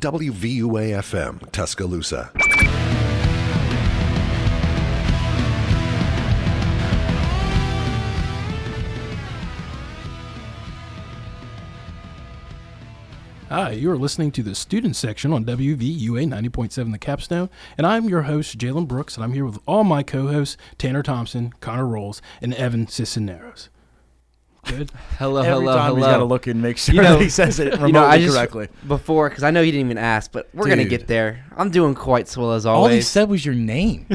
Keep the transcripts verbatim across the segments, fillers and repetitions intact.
W V U A F M, Tuscaloosa. Hi, you are listening to the student section on W V U A ninety point seven The Capstone, and I'm your host, Jalen Brooks, and I'm here with all my co-hosts, Tanner Thompson, Connor Rolls, and Evan Cisneros. Good? Hello, Every hello, time hello. he's got to look and make sure You know- that he says it remotely You know, I just, correctly. before, because I know you didn't even ask, but we're going to Dude. get there. I'm doing quite swell as All he always. said was your name.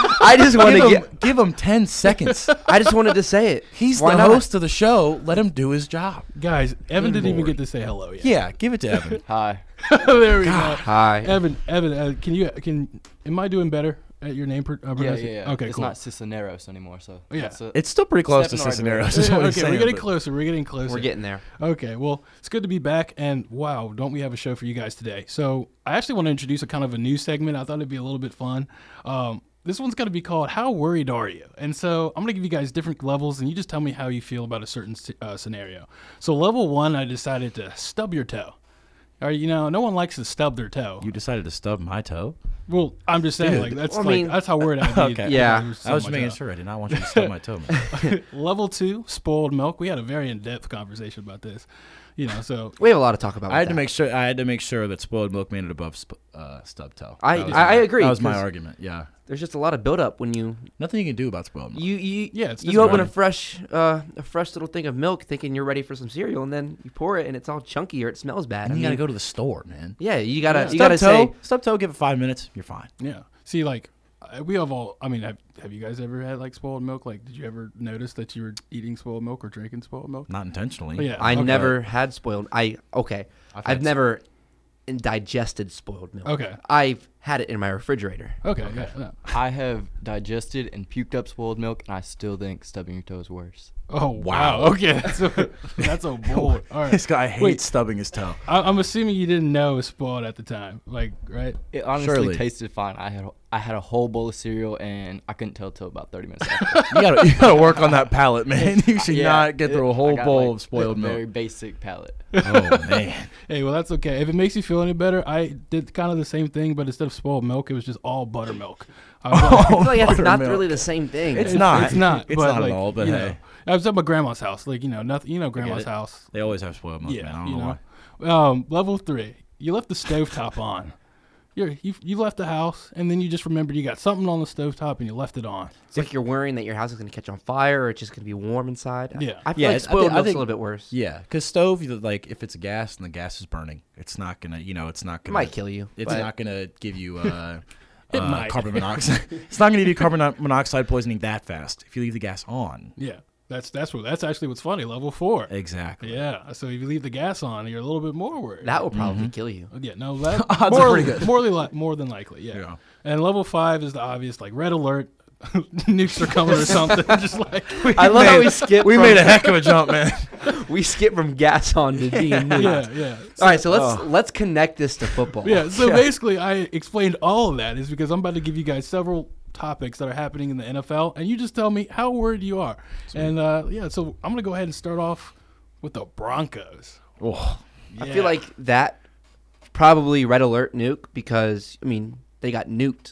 I just want give, to him, get, give him ten seconds. I just wanted to say it. He's Why the not? host of the show. Let him do his job. Guys, Evan Good didn't even Lord. get to say hello yet. Yeah, give it to Evan. Hi. There we go. Hi. Evan, Evan, uh, can you, can, am I doing better at your name? Per, uh, Yeah, pronunciation? yeah, yeah. Okay, it's cool. not Cisneros anymore, so. Yeah. that's a- It's still pretty close to Step in the right Cisneros. direction. is what Yeah, he's okay, saying, we're getting but- closer. We're getting closer. We're getting there. Okay, well, it's good to be back, and wow, don't we have a show for you guys today? So I actually want to introduce a kind of a new segment. I thought it'd be a little bit fun. Um, this one's going to be called "How Worried Are You?" And so I'm going to give you guys different levels, and you just tell me how you feel about a certain uh, scenario. So level one, I decided to stub your toe. Or, you know, no one likes to stub their toe. You decided to stub my toe? Well, I'm just saying, Dude. like that's Well, I like mean- that's how worried I'd be. Okay. Yeah. if you I stubbed was my making toe. sure. I did not want you to stub my toe, man. Level two, spoiled milk. We had a very in-depth conversation about this. You know, so We have a lot to talk about. I had with to that. make sure. I had to make sure that spoiled milk made it above sp- uh, stub toe. I- That was I- my- I agree, That was my 'cause- argument. Yeah, There's just a lot of buildup when you nothing you can do about spoiled milk. you you Yeah, it's you open a disappointing. fresh uh, a fresh little thing of milk, thinking you're ready for some cereal, and then you pour it, and it's all chunky or it smells bad. and I you mean, gotta go to the store, man. Yeah, you gotta Yeah. you Stub gotta toe, say stub toe. Give it five minutes. You're fine. yeah. See, like uh, we have all. I mean, have have you guys ever had like spoiled milk? Like, did you ever notice that you were eating spoiled milk or drinking spoiled milk? Not intentionally. Oh, yeah. I okay. never had spoiled. I okay. I've I've had never digested spoiled milk. Okay. I've had it in my refrigerator. Okay. Yeah. no. I have digested and puked up spoiled milk, and I still think stubbing your toe is worse. Oh wow. Wow. Okay. That's a, that's a bold. All right. This guy hates Wait. stubbing his toe. I, I'm assuming you didn't know it was spoiled at the time. Like, right? It honestly Surely. tasted fine. I had I had a whole bowl of cereal, and I couldn't tell till about thirty minutes after. You gotta, you gotta work on that palate, man. You should Yeah, not get it- through a I whole got, bowl like, of spoiled a milk. Very basic palate. Oh man. Hey, well, that's okay. If it makes you feel any better, I did kind of the same thing, but instead of spoiled milk, it was just all buttermilk. I was like, I feel like it's not Buttermilk. really the same thing. It's not. It's not. It's but not at like, all, but you hey. know, I was at my grandma's house. Like, you know, nothing. You know, grandma's it. house. They always have spoiled milk, Yeah, man. I don't you know, know. why. Um, level three, you left the stovetop on. You're, you you left the house, and then you just remembered you got something on the stovetop, and you left it on. It's like you're worrying that your house is going to catch on fire or it's just going to be warm inside. I- Yeah. I feel Yeah, like it's- I spoiled think- I milk's think- a little bit worse. Yeah, because stove, you- like if it's a gas and the gas is burning, it's not gonna, you know, it's not It gonna. might kill you. It's but not gonna give you uh, It uh, might. carbon monoxide. It's not gonna give you carbon monoxide poisoning that fast if you leave the gas on. Yeah, that's that's what that's actually what's funny. Level four. Exactly. Yeah, so if you leave the gas on, you're a little bit more worried. That will probably kill you. Yeah, no, that Odds are more, pretty good. more, li- more than likely, yeah. Yeah. And level five is the obvious, like red alert, nukes are coming or something. Just like I love how we skip. We from, made a heck of a jump, man. we skip from gas on to being nuked. yeah, yeah. All right, so let's Oh. let's connect this to football. Yeah, so basically, I explained all of that is because I'm about to give you guys several topics that are happening in the N F L, and you just tell me how worried you are. And uh, yeah, so I'm gonna go ahead and start off with the Broncos. Oh, I Yeah. feel like that probably red alert nuke because I mean they got nuked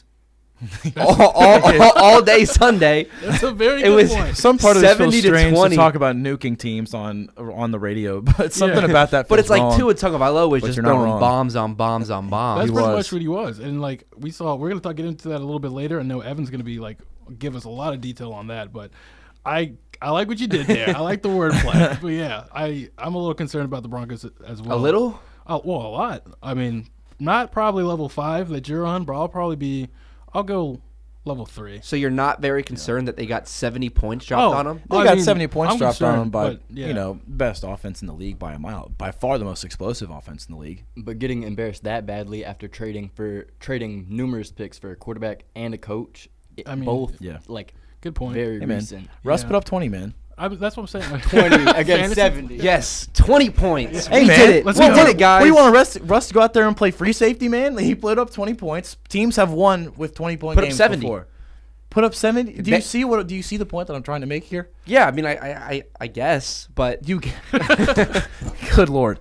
all, all, all, all day Sunday. That's a very It good was- point. some part of this feels seventy to strange to, twenty. talk about nuking teams on on the radio, but something Yeah. about that. But feels it's like wrong. Tua Tagovailoa was But just you're not throwing wrong. bombs on bombs on bombs. That's He pretty was. much what he was, and like we saw, we're gonna talk get into that a little bit later. I know Evan's gonna be like give us a lot of detail on that, but I I like what you did there. I like the wordplay, but yeah, I I'm a little concerned about the Broncos as well. A little? Oh, well, a lot. I mean, not probably level five that you're on, but I'll probably be. I'll go level three. So you're not very concerned that they got seventy points dropped Oh, on them? They I got mean, seventy points I'm dropped on concerned, them, but, but, yeah. you know, best offense in the league by a mile, by far the most explosive offense in the league. But getting embarrassed that badly after trading for trading numerous picks for a quarterback and a coach, it, I mean, both yeah. like Good point. very Hey man, recent. Russ Yeah. put up twenty, man. I, that's what I'm saying. twenty against Fantasy- seventy. Yes, twenty points. Hey we man, did it. let's we go. did it, guys. We want Russ, Russ to go out there and play free safety, man. He put up twenty points. Teams have won with twenty point Put up games seventy. before. Put up seventy. Do you Ba- see what? Do you see the point that I'm trying to make here? Yeah, I mean, I, I, I, I guess, but You, good lord.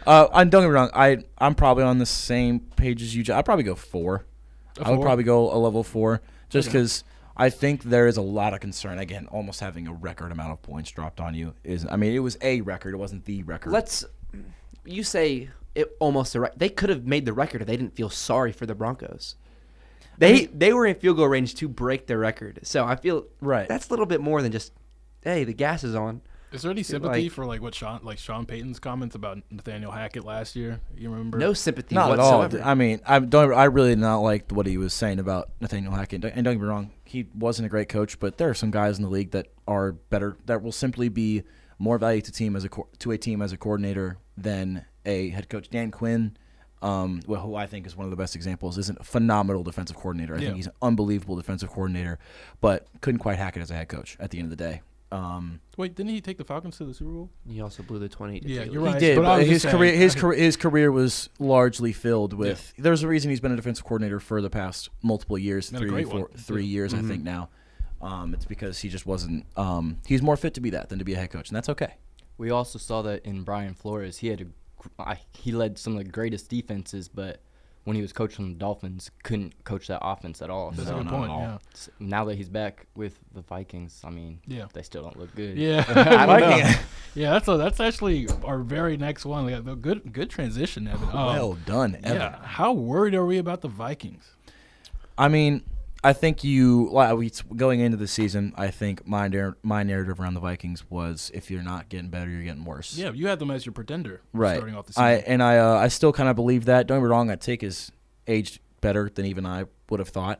Uh, and don't get me wrong. I I'm probably on the same page as you. I'd probably go four. A I would four? probably go a level four, just Okay. because I think there is a lot of concern. Again, almost having a record amount of points dropped on you is. I mean, it was a record. It wasn't the record. Let's. You say it almost a rec- They could have made the record if they didn't feel sorry for the Broncos. They they were in field goal range to break their record. So I feel Right. that's a little bit more than just, hey, the gas is on. Is there any sympathy like- for like what Sean like Sean Payton's comments about Nathaniel Hackett last year? You remember? No sympathy Not at all. whatsoever. I mean, I don't. I really did not like what he was saying about Nathaniel Hackett. And don't get me wrong, he wasn't a great coach, but there are some guys in the league that are better. That will simply be more value to team as a co- to a team as a coordinator than a head coach. Dan Quinn, um, well, who I think is one of the best examples, is a phenomenal defensive coordinator. I Yeah. think he's an unbelievable defensive coordinator, but couldn't quite hack it as a head coach at the end of the day. Um, Wait, didn't he take the Falcons to the Super Bowl? He also blew the twenty. to Yeah, Taylor. you're He right. did, but I but was his just career, saying, his I- career, his career was largely filled with. There's a reason he's been a defensive coordinator for the past multiple years, And a three, great four, one, three too. years, I think now. Um, it's because he just wasn't. Um, he's more fit to be that than to be a head coach, and that's okay. We also saw that in Brian Flores. He had a, gr- I, he led some of the greatest defenses, but when he was coaching the Dolphins, couldn't coach that offense at all. That's so a good not at point. all. Yeah. s- now that he's back with the Vikings, I mean, Yeah. they still don't look good. Yeah, I don't know. Viking- yeah. That's a, that's actually our very next one. Like, a good good transition, Evan. Um, well done, Evan. yeah. How worried are we about the Vikings? I mean, I think you like, we- going into the season. I think my narr- my narrative around the Vikings was if you're not getting better, you're getting worse. Yeah, you had them as your pretender right. starting off the season. I and I uh, I still kind of believe that. Don't get me wrong. That take is aged better than even I would have thought.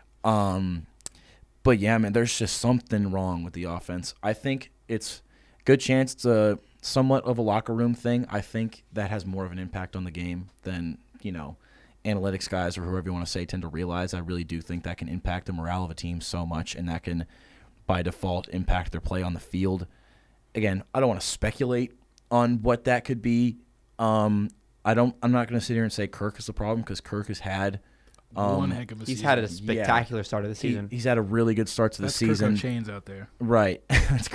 Um, but yeah, man, there's just something wrong with the offense. I think it's good chance it's a somewhat of a locker room thing. I think that has more of an impact on the game than you know analytics guys or whoever you want to say tend to realize. I really do think that can impact the morale of a team so much, and that can by default impact their play on the field. Again, I don't want to speculate on what that could be. Um, I don't. I'm not going to sit here and say Kirk is the problem because Kirk has had. Um, One heck of a He's season. had a spectacular start of the he- season. he's had a really good start to the That's season. Kirko Chains out there. Right. That's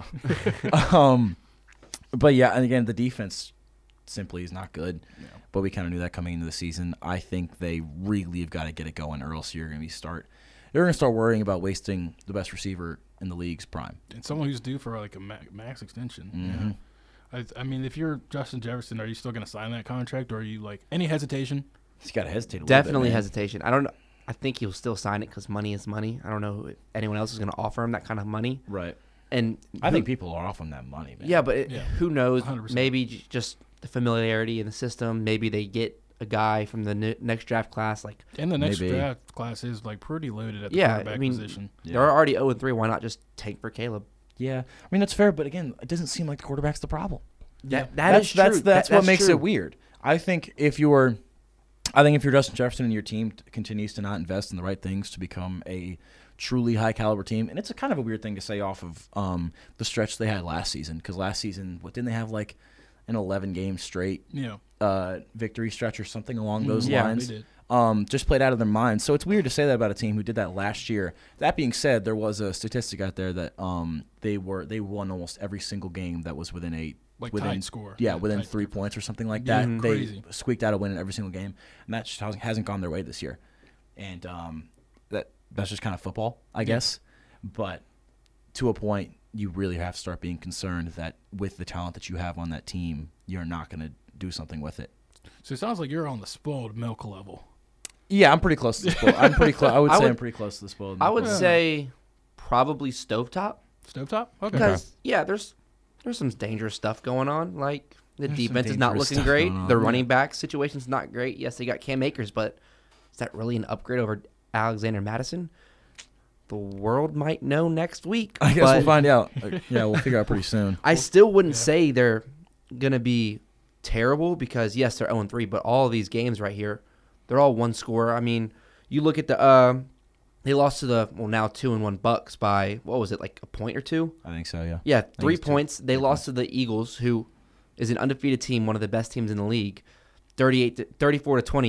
Kirko. um, but yeah, and again, the defense simply is not good. Yeah. But we kind of knew that coming into the season. I think they really have got to get it going, or else you're going to be start. You're going to start worrying about wasting the best receiver in the league's prime. And someone who's due for like a ma- max extension. Mhm. Yeah. I, I mean, if you're Justin Jefferson, are you still going to sign that contract, or are you like any hesitation? He's got to hesitate. A little Definitely bit, man. hesitation. I don't know. I think he'll still sign it because money is money. I don't know if anyone else is going to offer him that kind of money. Right. And I who- think people are off on that money, man. Yeah, but it, Yeah. who knows? one hundred percent. Maybe j- just the familiarity in the system. Maybe they get a guy from the ne- next draft class. Like And the next Maybe. draft class is like pretty loaded at the Yeah, quarterback I mean, position. Yeah. they're already zero and three. Why not just tank for Caleb? Yeah. I mean, that's fair, but again, it doesn't seem like the quarterback's the problem. That, that that's is true. that's that's That- what makes true. it weird. I think if you're, I think if you're Justin Jefferson and your team t- continues to not invest in the right things to become a truly high caliber team, and it's a kind of a weird thing to say off of um, the stretch they had last season, because last season, what didn't they have like an eleven game straight Yeah. uh, victory stretch or something along those Yeah, they lines? did. Um, just played out of their minds. So it's weird to say that about a team who did that last year. That being said, there was a statistic out there that um, they were they won almost every single game that was within a Like within tight score. yeah, Yeah, within tight three difference. points or something like Yeah, that. crazy. They squeaked out a win in every single game, and that just hasn't, hasn't gone their way this year. And um, that that's just kind of football, I guess. But to a point, you really have to start being concerned that with the talent that you have on that team, you're not going to do something with it. So it sounds like you're on the spoiled milk level. Yeah, I'm pretty close to the spoiled. I'm pretty close. I would I say would- I'm pretty close to the spoiled. I would Yeah. say probably stovetop Stovetop? Okay. because yeah, there's there's some dangerous stuff going on. Like the There's some defense is not dangerous looking stuff great. going on, The yeah. running back situation's not great. Yes, they got Cam Akers, but is that really an upgrade over Alexander Madison? The world might know next week. I guess but we'll find out. Uh, yeah, we'll figure out pretty soon. I still wouldn't yeah. say they're gonna be terrible because yes, they're zero and three, but all of these games right here, they're all one score. I mean, you look at the uh, they lost to the well now two and one Bucks by what was it like a point or two? I think so. Yeah. Yeah, three it's two. points. They lost to the Eagles, who is an undefeated team, one of the best teams in the league, thirty-eight, to, thirty-four to twenty-eight.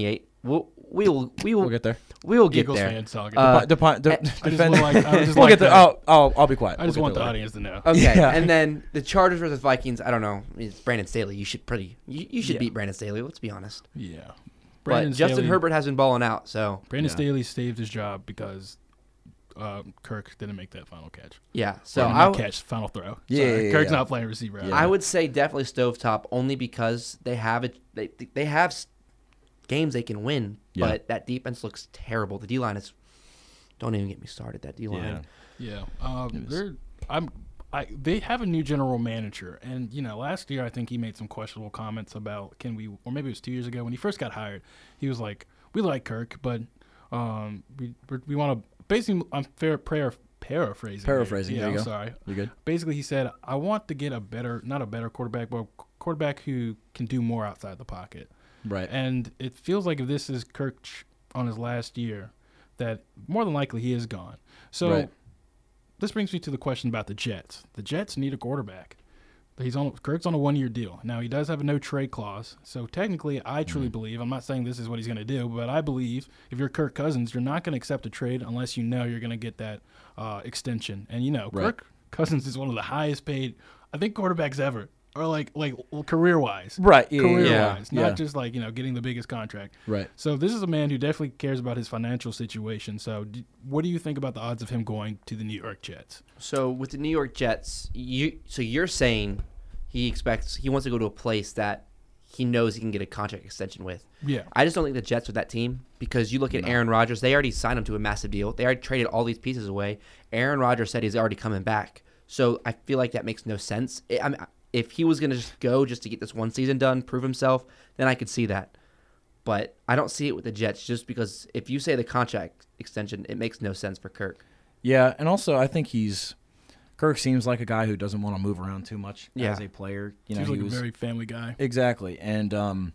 we'll we will we will We'll get there. we will get Eagles there. fans talking. Uh, Depi- depi- de- I just defend- would like- I would just we'll like get there. to- Oh, oh, I'll be quiet. I just We'll want get the there later. audience to know. Okay, Yeah. and then the Chargers versus Vikings. I don't know. It's Brandon Staley. You should pretty. You, you should Yeah. beat Brandon Staley. Let's be honest. Yeah. But Justin Staley- Herbert has been balling out. So Brandon Yeah. Staley saved his job because uh, Kirk didn't make that final catch. yeah. So Or I not w- catch, final throw. Yeah, Sorry, yeah, yeah, Kirk's yeah. not playing receiver. Yeah. I would say definitely stovetop only because they have it. They they have s- games they can win, Yeah. but that defense looks terrible. The D line is. Don't even get me started. That D line. Yeah. Yeah, um, It was- they're I'm. I, they have a new general manager, and you know, last year I think he made some questionable comments about can we, or maybe it was two years ago when he first got hired. He was like, "We like Kirk, but um, we we're, we want to." Basically, I'm fair prayer paraphrasing. here. Paraphrasing, Yeah, there you I'm go. sorry. You good? Basically, he said, "I want to get a better, not a better quarterback, but a quarterback who can do more outside the pocket." Right. And it feels like if this is Kirk ch- on his last year, that more than likely he is gone. So Right. this brings me to the question about the Jets. The Jets need a quarterback. He's on Kirk's on a one-year deal. Now he does have a no trade clause. So technically, I truly believe, I'm not saying this is what he's going to do, but I believe if you're Kirk Cousins, you're not going to accept a trade unless you know you're going to get that uh, extension. And you know, Right. Kirk Cousins is one of the highest paid, I think, quarterbacks ever, or like like career wise. Right. Yeah. Career yeah, wise, yeah. not just like, you know, getting the biggest contract. Right. So this is a man who definitely cares about his financial situation. So d- what do you think about the odds of him going to the New York Jets? So with the New York Jets, you so you're saying he expects he wants to go to a place that he knows he can get a contract extension with. Yeah. I just don't think the Jets are that team because you look at Aaron Rodgers, they already signed him to a massive deal. They already traded all these pieces away. Aaron Rodgers said he's already coming back. So I feel like that makes no sense. I I mean, if he was going to just go just to get this one season done, prove himself, then I could see that. But I don't see it with the Jets just because if you say the contract extension, it makes no sense for Kirk. Yeah, and also I think he's Kirk seems like a guy who doesn't want to move around too much Yeah. as a player. You know, Seems he like was a very family guy. exactly, and um,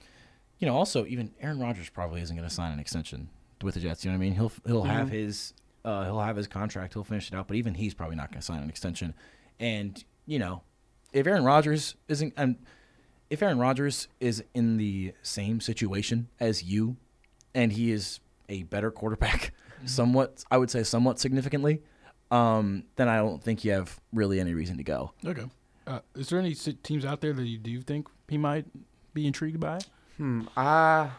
you know, also even Aaron Rodgers probably isn't going to sign an extension with the Jets. You know what I mean? He'll he'll have Mhm. his uh, he'll have his contract. He'll finish it out, but even he's probably not going to sign an extension. And you know, if Aaron Rodgers isn't, and if Aaron Rodgers is in the same situation as you, and he is a better quarterback, somewhat, I would say, somewhat significantly, um, then I don't think you have really any reason to go. Okay. Uh, is there any si- teams out there that you do think he might be intrigued by? Hmm. Uh, Off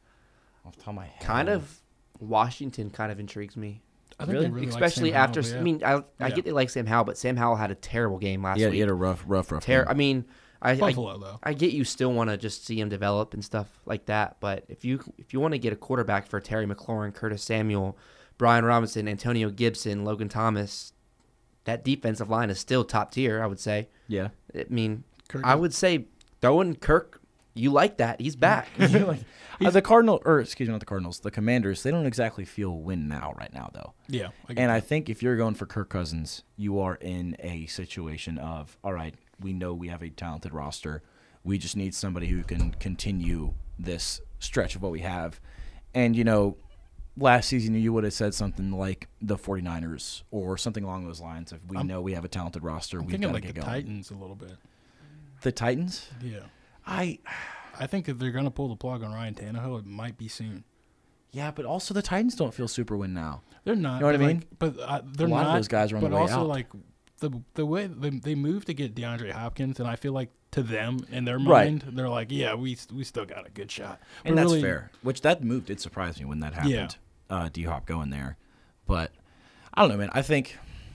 the top of my head, kind of Washington kind of intrigues me. I think Really? they really like Especially Sam Howell, after, but yeah. I mean, I, I Yeah. get they like Sam Howell, but Sam Howell had a terrible game last Yeah, week. he had a rough, rough, rough. Ter- game. I mean, I, I Buffalo though. I get you still want to just see him develop and stuff like that, but if you if you want to get a quarterback for Terry McLaurin, Curtis Samuel, Brian Robinson, Antonio Gibson, Logan Thomas, that defensive line is still top tier, I would say. Yeah. I mean, Kirk I is- would say throwing Kirk, you like that. He's back. Uh, the Cardinal, or excuse me, not the Cardinals, the Commanders. They don't exactly feel win now, right now, though. Yeah. I get And I that. think if you're going for Kirk Cousins, you are in a situation of, all right, we know we have a talented roster. We just need somebody who can continue this stretch of what we have. And, you know, last season you would have said something like the 49ers or something along those lines. If we I'm- know we have a talented roster, I'm we've thinking got to like get the going. Titans a little bit. The Titans? Yeah. I I think if they're gonna pull the plug on Ryan Tannehill, it might be soon. yeah, but also the Titans don't feel super win now. They're not. You know what I but, mean? like, but uh, they're A lot of not. those guys are on but the way also out. like the the way they, they moved to get DeAndre Hopkins, and I feel like to them in their Right. mind, they're like, yeah, we we still got a good shot. And But that's really, fair. Which that move did surprise me when that happened. Yeah. Uh, D Hop going there, but I don't know, man. I think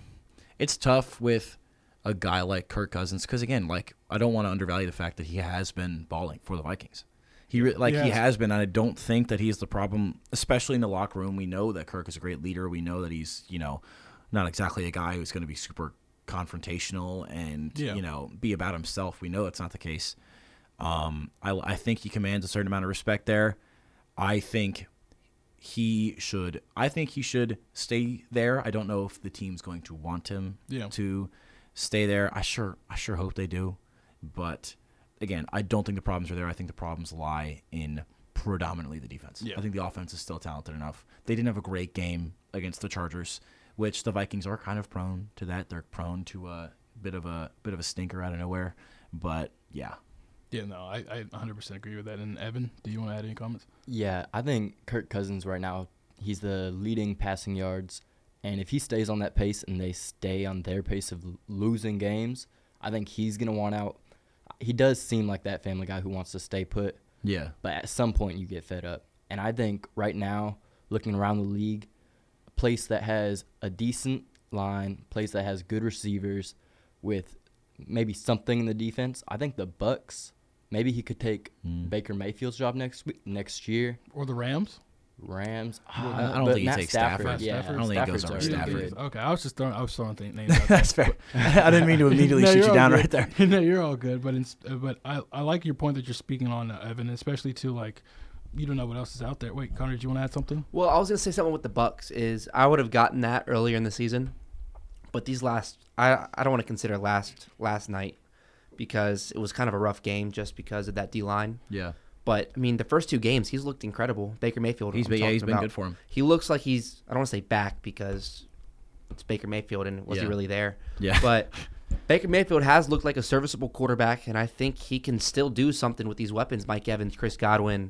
it's tough with a guy like Kirk Cousins because again, like I don't want to undervalue the fact that he has been balling for the Vikings. He re- like he Yes. has been, and I don't think that he's the problem, especially in the locker room. We know that Kirk is a great leader. We know that he's you know not exactly a guy who's going to be super confrontational and Yeah. you know be about himself. We know that's not the case. Um, I, I think he commands a certain amount of respect there. I think he should. I think he should stay there. I don't know if the team's going to want him Yeah. to stay there. I sure, I sure hope they do. But again, I don't think the problems are there. I think the problems lie in predominantly the defense. Yeah. I think the offense is still talented enough. They didn't have a great game against the Chargers, which the Vikings are kind of prone to that. They're prone to a bit of a bit of a stinker out of nowhere. But yeah, Yeah, no, I, I one hundred percent agree with that. And Evan, do you want to add any comments? Yeah, I think Kirk Cousins right now, he's the leading passing yards. And if he stays on that pace and they stay on their pace of l- losing games, I think he's going to want out. He does seem like that family guy who wants to stay put. Yeah. But at some point you get fed up. And I think right now, looking around the league, a place that has a decent line, a place that has good receivers with maybe something in the defense, I think the Bucks, maybe he could take Mm. Baker Mayfield's job next week, next year. Or the Rams? Rams. I- I Ah, don't but think he Matt takes Stafford. Matt Yeah, Stafford? I don't think he goes Stafford's over already Stafford. good. Okay, I was just throwing, I was throwing th- names out there. That's fair. I didn't mean to immediately No, shoot you're you all down good. right there. No, you're all good. But in, but I, I like your point that you're speaking on, uh, Evan, especially to like, you don't know what else is out there. Wait, Connor, do you want to add something? Well, I was gonna say something with the Bucks is I would have gotten that earlier in the season, but these last I I don't want to consider last last night because it was kind of a rough game just because of that D line. Yeah. But I mean, the first two games he's looked incredible. Baker Mayfield. He's I'm been, yeah, talking he's been about. good for him. He looks like he's I don't want to say back because it's Baker Mayfield and was he Yeah. really there? Yeah. But Baker Mayfield has looked like a serviceable quarterback, and I think he can still do something with these weapons. Mike Evans, Chris Godwin,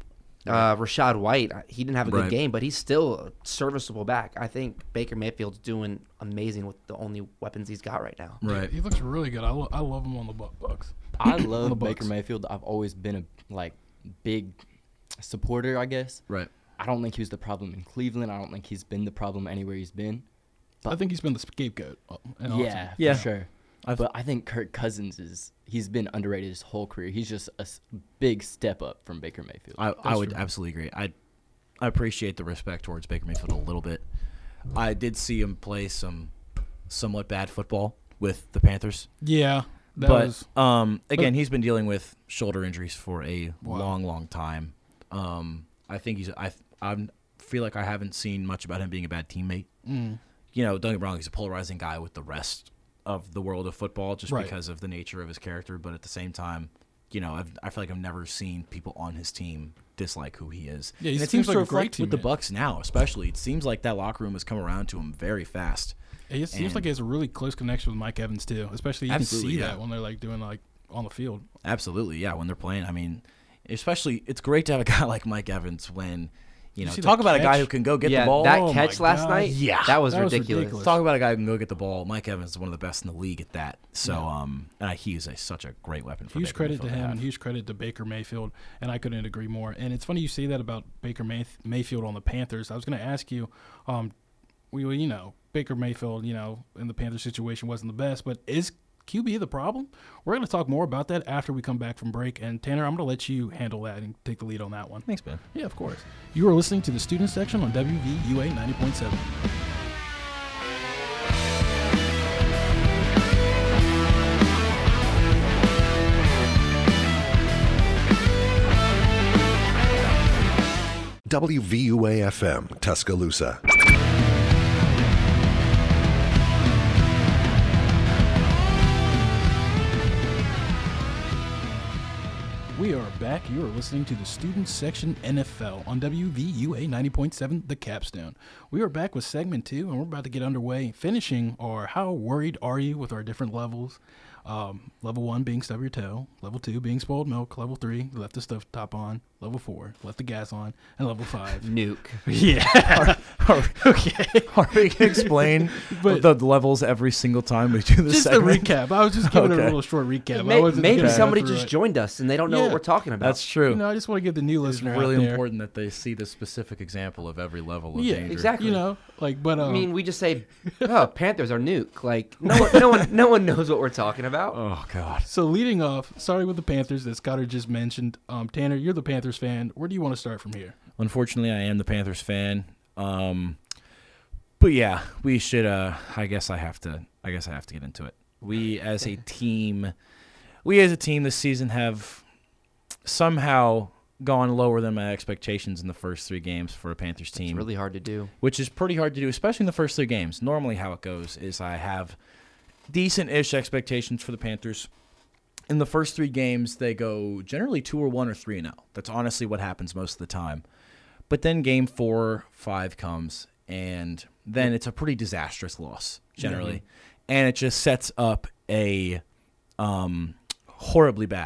uh, Rashad White. He didn't have a good Right. game, but he's still a serviceable back. I think Baker Mayfield's doing amazing with the only weapons he's got right now. Right. He looks really good. I, lo- I love him on the Bu- Bucks. I On the love Baker Bucks. Mayfield. I've always been a like big supporter, I guess. Right. I don't think he was the problem in Cleveland. I don't think he's been the problem anywhere he's been. I think he's been the scapegoat. uh, in all Yeah, Yeah. for sure. I've- but I think Kirk Cousins is he's been underrated his whole career. He's just a s- big step up from Baker Mayfield. I, I That's would true. absolutely agree. I I appreciate the respect towards Baker Mayfield a little bit. I did see him play some somewhat bad football with the Panthers. Yeah, that but was um, again, he's been dealing with shoulder injuries for a Wow. long, long time. Um, I think he's. I I feel like I haven't seen much about him being a bad teammate. mm, You know, don't get me wrong, he's a polarizing guy with the rest of the world of football, just Right. because of the nature of his character. But at the same time, you know, I've, I feel like I've never seen people on his team dislike who he is. Yeah, he and it seems seems like to a great reflect with the teammate. Bucks now, especially. It seems like that locker room has come around to him very fast. it seems and- like he has a really close connection with Mike Evans too. Especially you Absolutely, can see yeah. that when they're like doing like on the field. Absolutely, yeah. When they're playing, I mean, especially it's great to have a guy like Mike Evans when, you You know, see talk that about a guy catch? who can go get yeah, the ball. that Oh catch my last God. night, Yeah. that was That was ridiculous. ridiculous. Talk about a guy who can go get the ball. Mike Evans is one of the best in the league at that. So, Yeah. um, and he is a, such a great weapon for Huge Baker credit to Mayfield him have. and huge credit to Baker Mayfield, and I couldn't agree more. And it's funny you say that about Baker May- Mayfield on the Panthers. I was going to ask you, um, we you know Baker Mayfield, you know, in the Panthers situation wasn't the best, but is Q B the problem? We're going to talk more about that after we come back from break. And Tanner, I'm going to let you handle that and take the lead on that one. Thanks, man. Yeah, of course. You are listening to the student section on W V U A ninety point seven. W V U A F M, Tuscaloosa. We are back. You are listening to the Student Section N F L on W V U A ninety point seven, The Capstone. We are back with segment two, and we're about to get underway, finishing our How Worried Are You with our different levels. Um, level one being stub your toe, level two being spoiled milk, level three, left the stove top on, level four, left the gas on, and level five. Nuke. Yeah. okay. Are we gonna explain But- the levels every single time we do this Just a segment? recap. I was just giving Okay. a little short recap. I May- wasn't maybe gonna go somebody through just it. joined us and they don't know Yeah. what we're talking about. That's true. You know, I just want to give the new it's listener really out there. important that they see the specific example of every level of Yeah, danger. exactly. You know, like, but um, I mean, we just say, "Oh, Panthers are nuke." Like no one, no one, no one knows what we're talking about. Oh God. so leading off, starting with the Panthers that Scott just mentioned. Um, Tanner, you're the Panthers fan. Where do you want to start from here? Unfortunately, I am the Panthers fan. Um, but yeah, we should. Uh, I guess I have to. I guess I have to get into it. We as a team, we as a team this season have somehow gone lower than my expectations in the first three games for a Panthers It's team, really hard to do. which is pretty hard to do, especially in the first three games. Normally, how it goes is I have decent-ish expectations for the Panthers. In the first three games, they go generally two or one or three and zero. That's honestly what happens most of the time. But then game four, five comes, and then it's a pretty disastrous loss generally, and it just sets up a um, horribly bad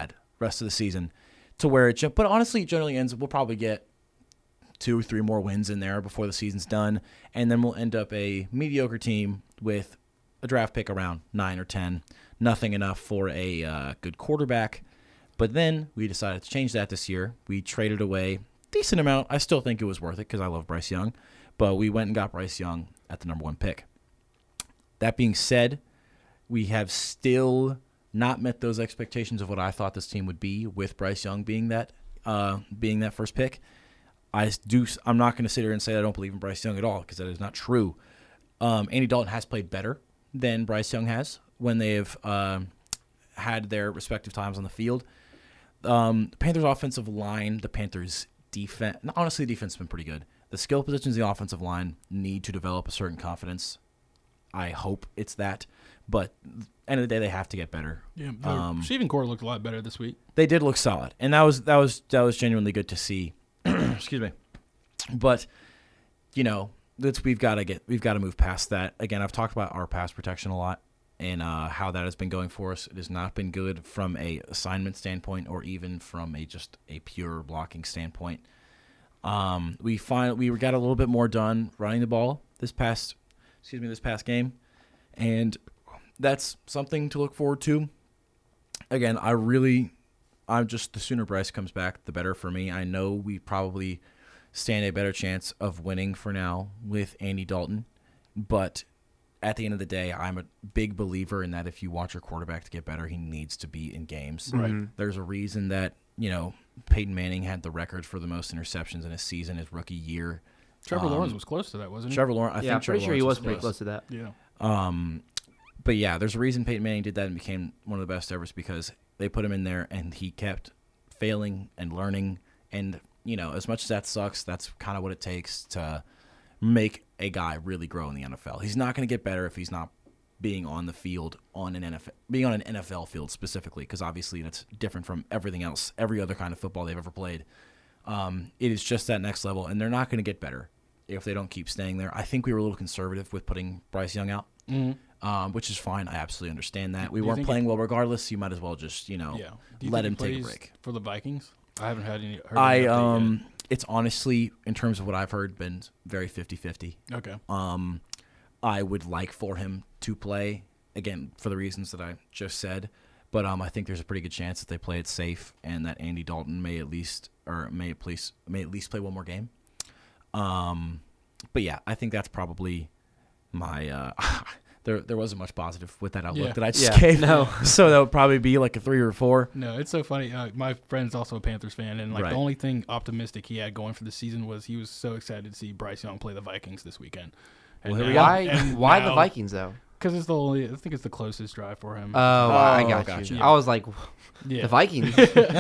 rest of the season to where it. But honestly, it generally ends. We'll probably get two or three more wins in there before the season's done, and then we'll end up a mediocre team with a draft pick around nine or ten. Nothing enough for a uh, good quarterback. But then we decided to change that this year. We traded away a decent amount. I still think it was worth it because I love Bryce Young. But we went and got Bryce Young at the number one pick. That being said, we have still not met those expectations of what I thought this team would be with Bryce Young being that uh, being that first pick. I do. I'm not going to sit here and say I don't believe in Bryce Young at all because that is not true. Um, Andy Dalton has played better than Bryce Young has when they have uh, had their respective times on the field. Um, the Panthers' offensive line, the Panthers' defense, honestly, the defense has been pretty good. The skill positions of the offensive line need to develop a certain confidence. I hope it's that. But at the end of the day, they have to get better. Yeah, the Um, receiving core looked a lot better this week. They did look solid, and that was that was that was genuinely good to see. Excuse me, but you know, that's we've got to get we've got to move past that. Again, I've talked about our pass protection a lot and uh, how that has been going for us. It has not been good from a assignment standpoint or even from a just a pure blocking standpoint. Um, we find we got a little bit more done running the ball this past excuse me this past game, and that's something to look forward to. Again, I really. I'm just the sooner Bryce comes back, the better for me. I know we probably stand a better chance of winning for now with Andy Dalton, but at the end of the day, I'm a big believer in that if you want your quarterback to get better, he needs to be in games. Right. Mhm. There's a reason that, you know, Peyton Manning had the record for the most interceptions in a season his rookie year. Trevor Um, Lawrence was close to that, wasn't he? Trevor Lawrence, I yeah, think I'm Trevor pretty sure he Lawrence was pretty close to that. Yeah. Um, but yeah, there's a reason Peyton Manning did that and became one of the best ever, because they put him in there and he kept failing and learning. And, you know, as much as that sucks, that's kind of what it takes to make a guy really grow in the N F L. He's not going to get better if he's not being on the field on an N F L, being on an N F L field specifically, because obviously that's different from everything else, every other kind of football they've ever played. Um, it is just that next level, and they're not going to get better if they don't keep staying there. I think we were a little conservative with putting Bryce Young out, Mm-hmm. um, which is fine. I absolutely understand that. We Do you weren't think playing well regardless. You might as well just, you know, Yeah. Do you let think him he take a plays break. for the Vikings? I haven't had any. Heard I any update um, it's honestly, in terms of what I've heard, been very fifty-fifty. yet. Okay. Um, I would like for him to play, again, for the reasons that I just said. But um, I think there's a pretty good chance that they play it safe and that Andy Dalton may at least or may at least may at least play one more game. Um, but yeah, I think that's probably my. Uh, there there wasn't much positive with that outlook Yeah. that I just Yeah, gave. no. So that would probably be like a three or a four. No, it's so funny. Uh, my friend's also a Panthers fan, and like Right. the only thing optimistic he had going for the season was he was so excited to see Bryce Young play the Vikings this weekend. Well, And here we now- Why? and Why the now- Vikings though? Because it's the only. I think it's the closest drive for him. Oh, I Oh, got gotcha. you. Yeah. I was like, yeah. the Vikings.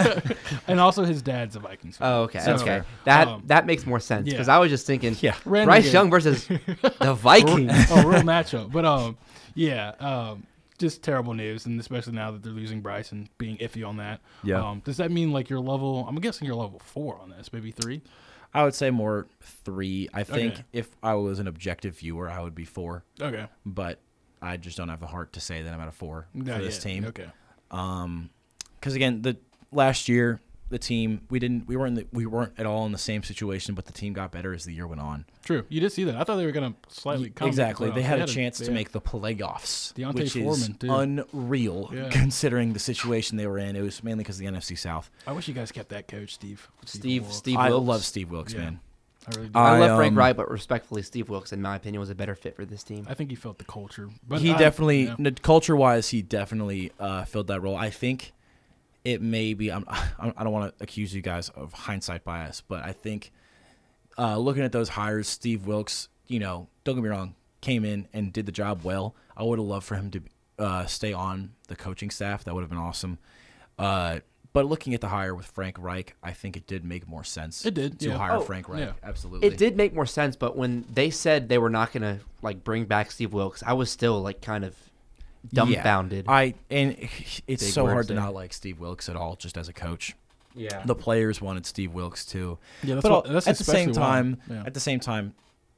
And also his dad's a Vikings fan. Oh, okay. So, okay. That um, that makes more sense because yeah. I was just thinking, Yeah. Random Bryce game. Young versus the Vikings. oh, real matchup. But um, yeah, um, just terrible news, and especially now that they're losing Bryce and being iffy on that. Yeah. Um, does that mean like your level? I'm guessing you're level four on this, maybe three. I would say more three. I think Okay. if I was an objective viewer, I would be four. Okay. But I just don't have the heart to say that I'm at a four Not for this yet. team. Okay. Um, because again, the last year the team we didn't we weren't the, we weren't at all in the same situation, but the team got better as the year went on. True. You did see that. I thought they were gonna slightly come to the Exactly, they playoffs. had a chance to yeah. make the playoffs, Deontay which Foreman, is too. unreal Yeah. considering the situation they were in. It was mainly because of the N F C South. I wish you guys kept that coach, Steve. Steve Wilkes. Steve I Wilkes. love Steve Wilkes, Yeah. man. I really do. I, I, love Frank um, Wright, but respectfully, Steve Wilkes, in my opinion, was a better fit for this team. I think he felt the culture, but he I- definitely, yeah. n culture wise, he definitely uh, filled that role. I think it may be. I'm, I don't want to accuse you guys of hindsight bias, but I think uh, looking at those hires, Steve Wilkes, you know, don't get me wrong, came in and did the job well. I would have loved for him to uh, stay on the coaching staff. That would have been awesome. Uh, but looking at the hire with Frank Reich, I think it did make more sense. It did, to yeah. hire Oh, Frank Reich. yeah. Absolutely, It did make more sense, but when they said they were not gonna like bring back Steve Wilkes, I was still like kind of dumbfounded. Yeah, I and it's Big so words hard to there. not like Steve Wilkes at all, just as a coach. yeah. The players wanted Steve Wilkes too. Yeah, that's but what, al- that's at the same especially why. time, Yeah. at the same time,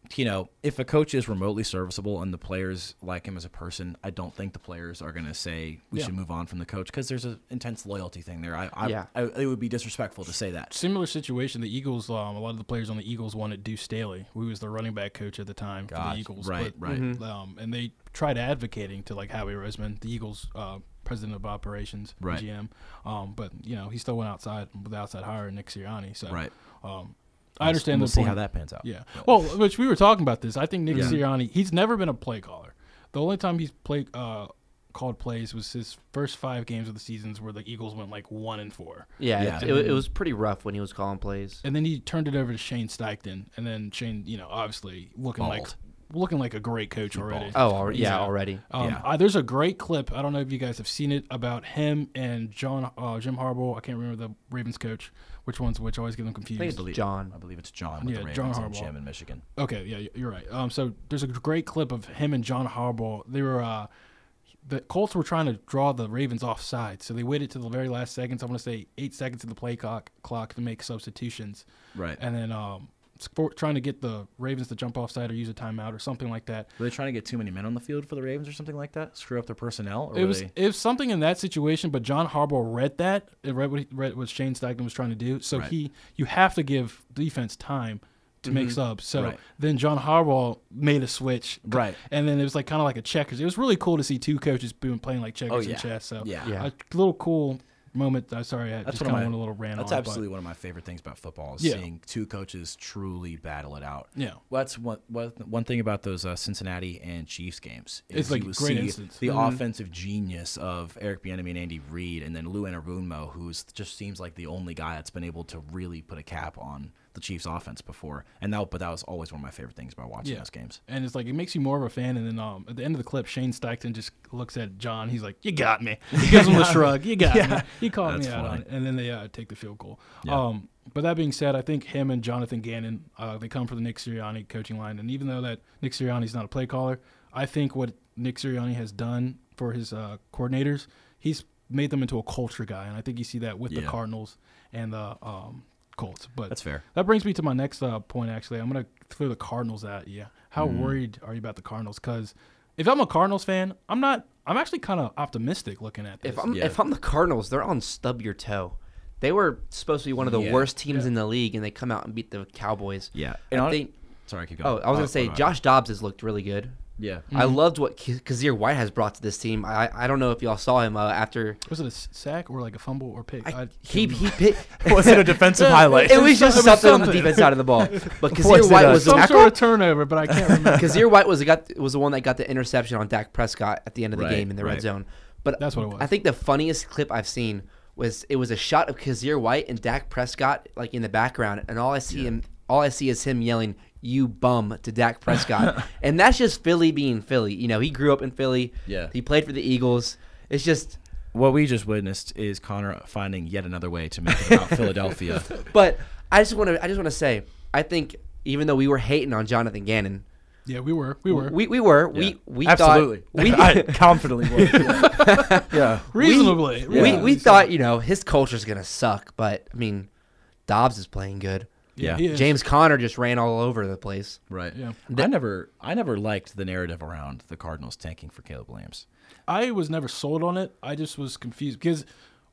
you know, if a coach is remotely serviceable and the players like him as a person, I don't think the players are going to say we Yeah. should move on from the coach because there's an intense loyalty thing there. I, I, Yeah. I, it would be disrespectful to say that. Similar situation. The Eagles. Um, a lot of the players on the Eagles wanted Deuce Staley, who was the running back coach at the time for Gosh, the Eagles. right, but, right. Mhm. Um, and they tried advocating to like Howie Roseman, the Eagles uh, president of operations, Right. G M. Um, but you know he still went outside with the outside hire Nick Sirianni. So Right. Um, I understand We'll the see point. how that pans out. Yeah. Well, which we were talking about this. I think Nick Yeah. Sirianni, he's never been a play caller. The only time he's played uh, called plays was his first five games of the seasons where the Eagles went like one and four. Yeah, Yeah. It, it, it was pretty rough when he was calling plays. And then he turned it over to Shane Steichen, and then Shane, you know, obviously looking like Balled. looking like a great coach He already. balled. Oh, al- yeah, Yeah. already. Um, Yeah. I, there's a great clip. I don't know if you guys have seen it about him and John uh, Jim Harbaugh. I can't remember the Ravens coach. Which one's which? I always get them I think confused. it's John. I believe it's John with Yeah, the John Ravens and Harbaugh. Jim in Michigan. Okay, yeah, y- you're right. Um, so there's a great clip of him and John Harbaugh. They were uh, the Colts were trying to draw the Ravens offside, so they waited to the very last seconds. I want to say eight seconds of the play clock clock to make substitutions, Right. and then um, for, trying to get the Ravens to jump offside or use a timeout or something like that. Were they trying to get too many men on the field for the Ravens or something like that? Screw up their personnel? Or It were was they... it was something in that situation, but John Harbaugh read that, it read what he, read what Shane Steichen was trying to do. So Right. he, you have to give defense time to make Mhm. subs. So Right. then John Harbaugh made a switch, Right. and then it was like kind of like a checkers. It was really cool to see two coaches boom playing like checkers Oh, and yeah. chess. So Yeah. Yeah. a little cool moment. I'm sorry, I That's just one of kind of my- went a little rant That's on it, absolutely one of my favorite things about football is Yeah. seeing two coaches truly battle it out. But, yeah. Well, that's one, one, one thing about those uh, Cincinnati and Chiefs games. Is It's like you a great see instance. the Mhm. offensive genius of Eric Bieniemy and Andy Reid, and then Lou Anarumo, who's just seems like the only guy that's been able to really put a cap on the Chiefs' offense before. And that, but that was always one of my favorite things about watching Yeah. those games. And it's like it makes you more of a fan. And then um, at the end of the clip, Shane Steichen just looks at John. He's like, "You got me." He gives him the shrug. You got Yeah. me. He called That's me out on funny. it. And then they uh, take the field goal. Yeah. Um, but that being said, I think him and Jonathan Gannon, uh, they come from the Nick Sirianni coaching line. And even though that Nick Sirianni's not a play caller, I think what Nick Sirianni has done for his uh, coordinators, he's made them into a culture guy. And I think you see that with the Yeah. Cardinals and the um, Colts. But That's fair. that brings me to my next uh, point, actually. I'm going to throw the Cardinals at you. How Mm. worried are you about the Cardinals? Because if I'm a Cardinals fan, I'm not – I'm actually kind of optimistic looking at this. If I'm Yeah. if I'm the Cardinals, they're on stub your toe. They were supposed to be one of the Yeah. worst teams Yeah. in the league, and they come out and beat the Cowboys. Yeah. I And I think. sorry, keep Oh, going. I was gonna say what about- Josh Dobbs has looked really good. Yeah. I loved what K- Kazir White has brought to this team. I I don't know if y'all saw him uh, after Was it a s- sack or like a fumble or pick? I, I he can't he remember. pit, Was it a defensive highlight? It was just It was something on the something. defense side of the ball. But Kazir Was it White a was the Some tackle? sort of turnover, but I can't remember. Kazir White was the got was the one that got the interception on Dak Prescott at the end of the Right, game in the red right. zone. But That's what it was. I think the funniest clip I've seen was it was a shot of Kazir White and Dak Prescott like in the background, and all I see him all I see is him yelling "You bum" to Dak Prescott, and that's just Philly being Philly. You know, he grew up in Philly. Yeah. He played for the Eagles. It's just, What we just witnessed is Connor finding yet another way to make it about Philadelphia. but I just want to I just want to say I think even though we were hating on Jonathan Gannon, Yeah, we were. We were. we we were Yeah. we we Absolutely. thought we I confidently would. Yeah. yeah. Reasonably. we, Yeah. we thought, you know, his culture's going to suck, but I mean, Dobbs is playing good. Yeah. he is. James Conner just ran all over the place. Right. Yeah. I never I never liked the narrative around the Cardinals tanking for Caleb Williams. I was never sold on it. I just was confused because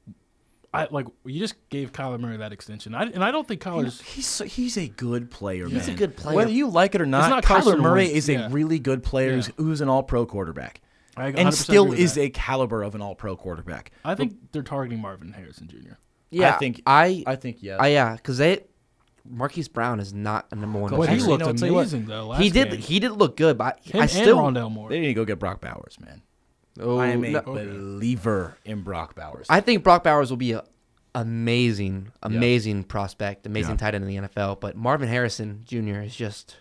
I like you just gave Kyler Murray that extension. I, and I don't think Kyler's He's so- he's a good player, He's man. a good player. Whether you like it or not, not Kyler Carson Murray Wentz, is a yeah. really good player who's, Yeah. who's an all-pro quarterback. I one hundred And percent still agree with is that. a caliber of an all-pro quarterback. I think they're targeting Marvin Harrison Junior Yeah, I think I, I think yeah. I yeah, because they Marquise Brown is not a number one. But But he receiver. Actually, looked no, I'll tell you what, amazing though. Last he did game. he did look good, but Him I and still Rondell Moore. They need to go get Brock Bowers, man. oh, I am a no, believer in Brock Bowers. I think Brock Bowers will be a amazing, amazing prospect, amazing Yeah. tight end in the N F L. But Marvin Harrison Junior is just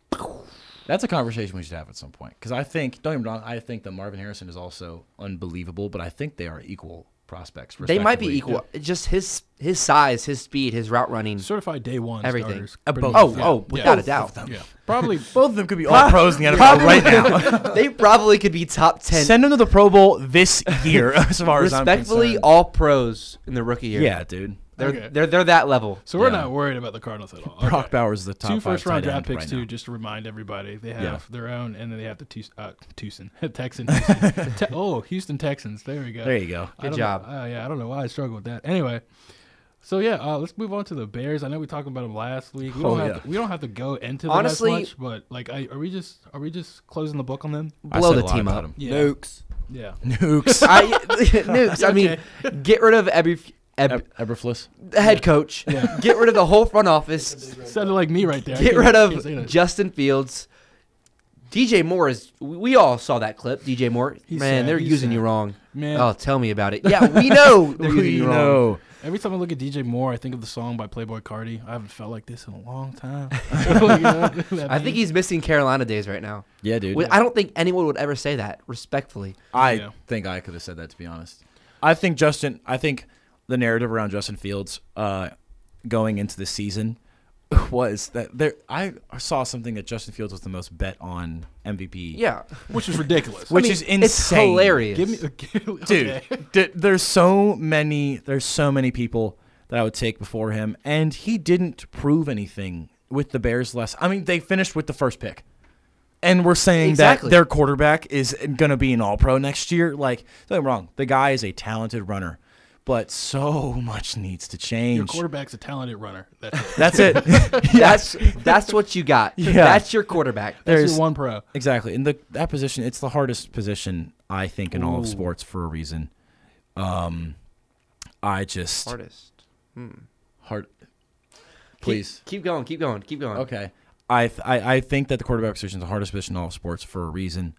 That's a conversation we should have at some point. Because I think, don't get me wrong, I think that Marvin Harrison is also unbelievable, but I think they are equal prospects. they might be respectively. equal. Just his his size, his speed, his route running. certified day one Everything. starters. Uh, pretty both. much. Oh, Yeah. oh, Yeah. without a doubt. Yeah, probably. Both of them could be all pros in the N F L right now. They probably could be top ten. Send them to the Pro Bowl this year, as far as I'm Respectfully, concerned. all pros in the rookie year. Yeah, dude. They're Okay. they're they're that level. So we're Yeah. not worried about the Cardinals at all. Brock Okay. Bowers is the top Two five first round tight draft end picks right too, now. just to remind everybody. They have Yeah. their own, and then they have the Tucson, uh, Tucson Texan. Houston. Te- oh, Houston Texans. There we go. There you go. I Good don't job. Know, uh, yeah, I don't know why I struggle with that. Anyway, so yeah, uh, let's move on to the Bears. I know we talked about them last week. We Oh, don't have yeah. to, we don't have to go into them Honestly- as much, but like, I, are we just are we just closing the book on them? I Blow said the a lot team about up. him. Yeah. Nukes. Yeah. Nukes. I, nukes. I mean, get rid of every Eb, Eb- Eberflus. the head coach. Yeah. Get rid of the whole front office. Sounded like me right there. I Get can't- rid can't say of that. Justin Fields. D J Moore is. We all saw that clip. D J Moore. He's Man, sad, they're he's using sad. you wrong. Man, Oh, tell me about it. Yeah, we know they're using We you wrong. know. every time I look at D J Moore, I think of the song by Playboy Cardi. I haven't felt like this in a long time. Like, you know, that I think beat. he's missing Carolina days right now. Yeah, dude. Wait, I don't think anyone would ever say that, respectfully. I Yeah. think I could have said that, to be honest. I think Justin. I think the narrative around Justin Fields uh, going into the season was that there. I saw something that Justin Fields was the most bet on M V P. Yeah. which is ridiculous. Which I mean, is insane. It's hilarious. Give me, dude. okay. d- there's so many. There's so many people that I would take before him, and he didn't prove anything with the Bears. Less. I mean, they finished with the first pick, and we're saying Exactly. that their quarterback is going to be an All-Pro next year. Like, don't get me wrong, the guy is a talented runner, but so much needs to change. Your quarterback's a talented runner. That's it. That's it. That's that's what you got. Yeah. That's your quarterback. That's There's your one pro. exactly in the that position. It's the hardest position I think in all of Ooh. sports for a reason. Um, I just Hardest. Hmm. hard. Keep- Please. Keep, going. Keep going. Keep going. Okay. I, th- I I think that the quarterback position is the hardest position in all of sports for a reason.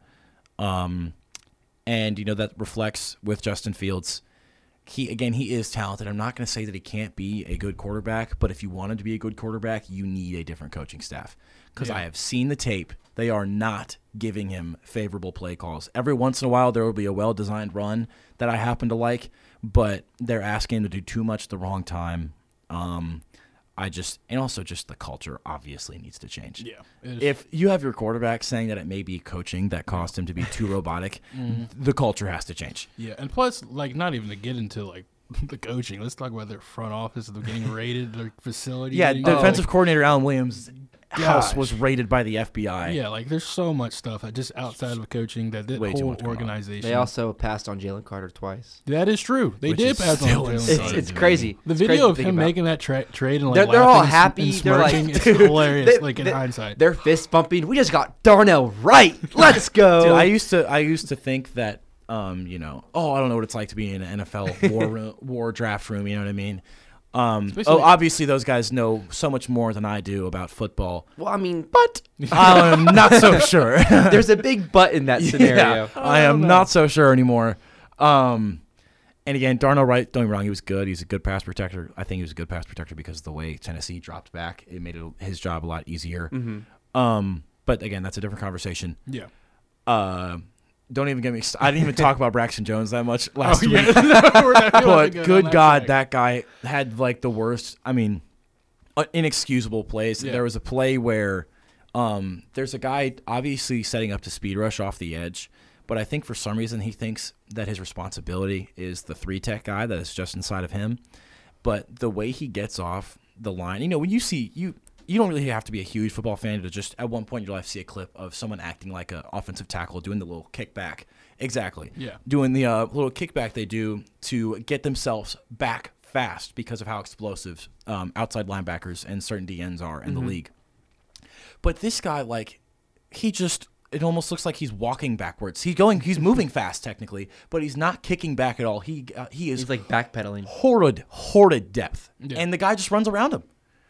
Um, and, you know, that reflects with Justin Fields. He Again, he is talented. I'm not going to say that he can't be a good quarterback, but if you want him to be a good quarterback, you need a different coaching staff. Because Yeah. I have seen the tape. They are not giving him favorable play calls. Every once in a while, there will be a well-designed run that I happen to like, but they're asking him to do too much at the wrong time. Um, I just and also just the culture obviously needs to change. Yeah. it is. If you have your quarterback saying that it may be coaching that caused him to be too robotic, the culture has to change. Yeah, and plus, like, not even to get into like the coaching. Let's talk about their front office. They're getting raided. Their facility. Yeah, getting- defensive like, coordinator Alan Williams' house Gosh. was raided by the F B I. Yeah, like there's so much stuff that just outside of coaching that the Way too whole much going on. organization. They also passed on Jalen Carter twice. that is true. They Which did is pass on still Jalen insane. It's, Carter. it's crazy. The It's video crazy to of think him about. making that tra- trade and like They're- they're all laughing and- happy. and They're like- smirking, it's hilarious. They- like in they- hindsight, They're fist bumping. We just got Darnell right. Let's go. Dude, I used to I used to think that um, you know, oh, I don't know what it's like to be in an N F L war room, war draft room, you know what I mean? Um, basically- oh, obviously those guys know so much more than I do about football, well, I mean, but I'm not so sure. there's a big but in that scenario. Yeah, I am not so sure anymore. Um, and again, Darnell Wright, don't get me wrong, he was good. He's a good pass protector. I think he was a good pass protector because of the way Tennessee dropped back. It made it, his job a lot easier. Um, but again, that's a different conversation. yeah. Uh, don't even get me. St- I didn't even talk about Braxton Jones that much last Oh, week. yeah. No, we're not- we don't have to But go good down God, track. that guy had like the worst. I mean, uh, inexcusable plays. Yeah. There was a play where um, there's a guy obviously setting up to speed rush off the edge, but I think for some reason he thinks that his responsibility is the three tech guy that is just inside of him. But the way he gets off the line, you know, when you see you. You don't really have to be a huge football fan to just at one point in your life see a clip of someone acting like an offensive tackle doing the little kickback. Exactly. Yeah. Doing the uh, little kickback they do to get themselves back fast because of how explosive um, outside linebackers and certain D Ns are in the league. But this guy, like, he just it almost looks like he's walking backwards. He's going, he's moving fast technically, but he's not kicking back at all. He uh, he is He's like backpedaling. horrid, horrid depth, Yeah. and the guy just runs around him.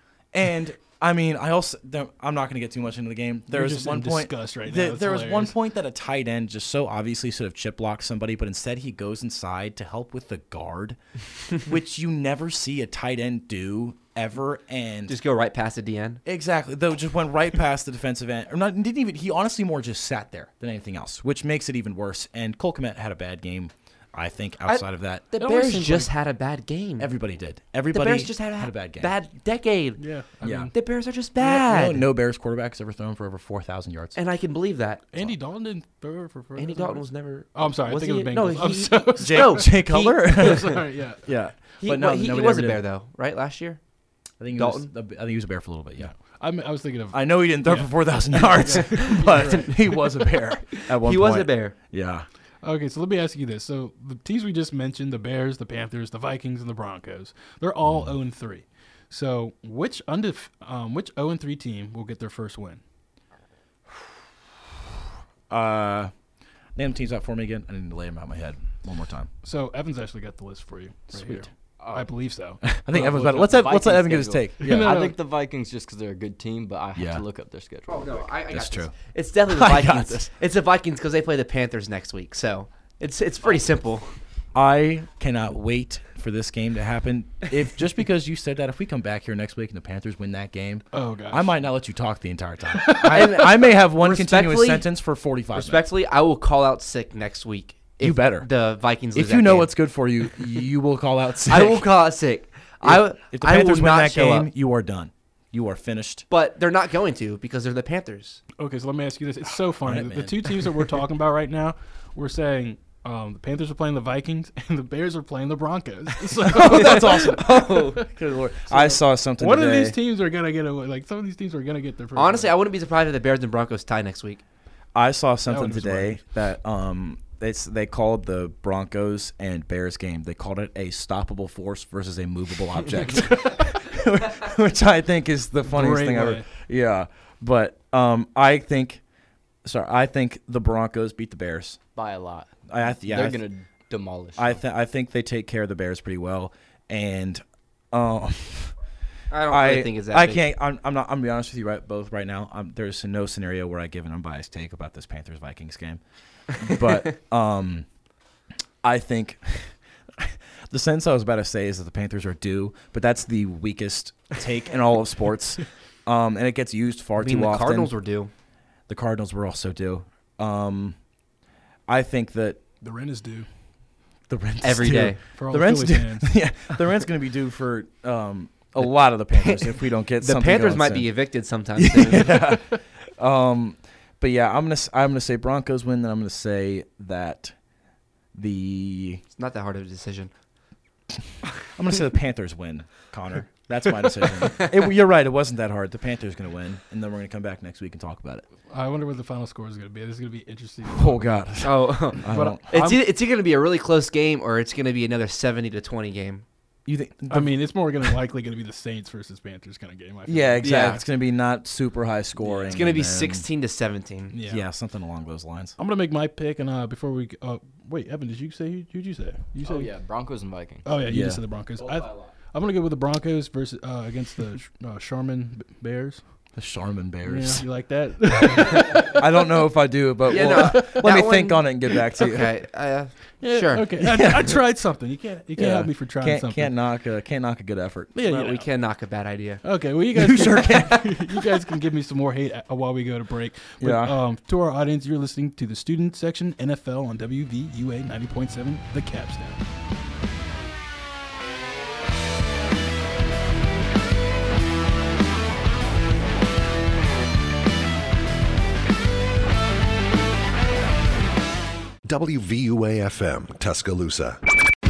And I mean, I also there, I'm not going to get too much into the game. There You're was just one in point. disgust right now. there It's there was one hilarious. point that a tight end just so obviously should have chip blocked somebody, but instead he goes inside to help with the guard, which you never see a tight end do ever. And Just go right past the D N. exactly, though, just went right past the defensive end, or not didn't even. He honestly more just sat there than anything else, which makes it even worse. And Cole Kmet had a bad game. I think outside I, of that, the It always Bears seems just like- had a bad game. everybody did. The Everybody Bears just had a had a bad game. bad decade. Yeah. I Yeah. mean, The Bears are just You know- bad. you know, no Bears quarterback's ever thrown for over four thousand yards. And I can believe that. Andy Dalton didn't throw for first. Andy Dalton was never. Oh, I'm sorry. was I think he- it no, was Bengals. I'm he- so Jay, No, Jay he- Cutler. I'm sorry. Yeah. yeah, He, but well, no, he, he nobody was a ever Bear did. though, right? Last year. I think he Dalton? Was, I think he was a Bear for a little bit. Yeah, I, I was thinking of. I know he didn't throw Yeah. for four thousand yards, but he was a Bear at one He point. was a Bear. Yeah. Okay, so let me ask you this. So the teams we just mentioned, the Bears, the Panthers, the Vikings, and the Broncos, they're all Mm-hmm. oh and three. So which undef- um, which oh and three team will get their first win? Uh, name the teams out for me again. I need to lay them out in my head one more time. So Evans actually got the list for you. Right Sweet. Here. I believe so. I think I'll Evans look better. up Let's the have, let's let Vikings Evan get his take. schedule. Yeah. No, I no. think the Vikings just because they're a good team, but I have Yeah. to look up their schedule. Oh no, I, I got That's this. true. It's definitely the I got Vikings. this. It's the Vikings because they play the Panthers next week. So it's it's pretty simple. I cannot wait for this game to happen. If just because you said that, if we come back here next week and the Panthers win that game, Oh gosh. I might not let you talk the entire time. I, I may have one continuous Respectfully- sentence for forty-five minutes. Respectfully, I will call out sick next week. You if better. The Vikings. Lose If you that know game. what's good for you, you will call out sick. I will call out sick. I If, if the I will Panthers win not that show game, up. you are done. You are finished. But they're not going to because they're the Panthers. Okay, so let me ask you this. It's so funny. Alright, the, man. the two teams that we're talking about right now, we're saying um, the Panthers are playing the Vikings and the Bears are playing the Broncos. So That's awesome. Oh, good lord! I saw something one today. of these teams are gonna get a like. Some of these teams are gonna get their first. Honestly, win. I wouldn't be surprised if the Bears and Broncos tie next week. I saw something wouldn't today that um they s- they called the Broncos and Bears game. They called it a stoppable force versus a movable object, which I think is the funniest Great thing way. ever. Yeah, but um I think, sorry, I think the Broncos beat the Bears. By a lot. I, I th- yeah, they're I th- gonna demolish. I them. th- I think they take care of the Bears pretty well, and um. I don't I, really think it's that I big. can't. I'm, I'm not. I'm gonna be honest with you, right? Both right now, um, there's no scenario where I give an unbiased take about this Panthers Vikings game, but um, I think the sentence I was about to say is that the Panthers are due, but that's the weakest take in all of sports, um, and it gets used far I mean, too the often. Cardinals were due. the Cardinals were also due. Um, I think that the rent is due the rent's Every due. day. for all The the, rent's Philly due. fans. Yeah, the rent's going to be due for um, a lot of the Panthers if we don't get The something Panthers going might soon. be evicted sometime soon. yeah. Um, but yeah, I'm gonna s- I'm gonna say Broncos win. Then I'm gonna say that the It's not that hard of a decision. I'm gonna say the Panthers win. Connor, that's my decision. It, you're right. It wasn't that hard. The Panthers gonna win, and then we're gonna come back next week and talk about it. I wonder what the final score is gonna be. This is gonna be interesting. Oh God. Oh, I But don't- it's I'm- either, it's either going to be a really close game or it's going to be another seventy to twenty game. you think? I mean, it's more gonna likely gonna be the Saints versus Panthers kind of game. I feel yeah, like. exactly. Yeah. It's gonna be not super high scoring. It's going to be and then- sixteen to seventeen. Yeah. Yeah. something along those lines. I'm gonna make my pick, and uh, before we uh, wait, Evan, did you say who'd you say? You said Oh yeah, Broncos and Vikings. Oh yeah, you Yeah. just said the Broncos. I, I'm gonna go with the Broncos versus uh, against the uh, Sharman Bears. The Charmin Yeah, Bears. you like that? I don't know if I do, but Yeah, we'll- no, let me that think one- on it and get back to you. Okay. Uh, Yeah, Sure. Okay. I, I tried something. You can't. You can't Yeah. help me for trying Can't something. can't knock a, can't knock a good effort. Yeah, well, you we know. can knock a bad idea. Okay, well, you guys, You can, sure can. you guys can give me some more hate uh, while we go to break. But, Yeah. Um, to our audience, you're listening to the student section N F L on W V U A ninety point seven, The Capstone. W V U A F M, Tuscaloosa.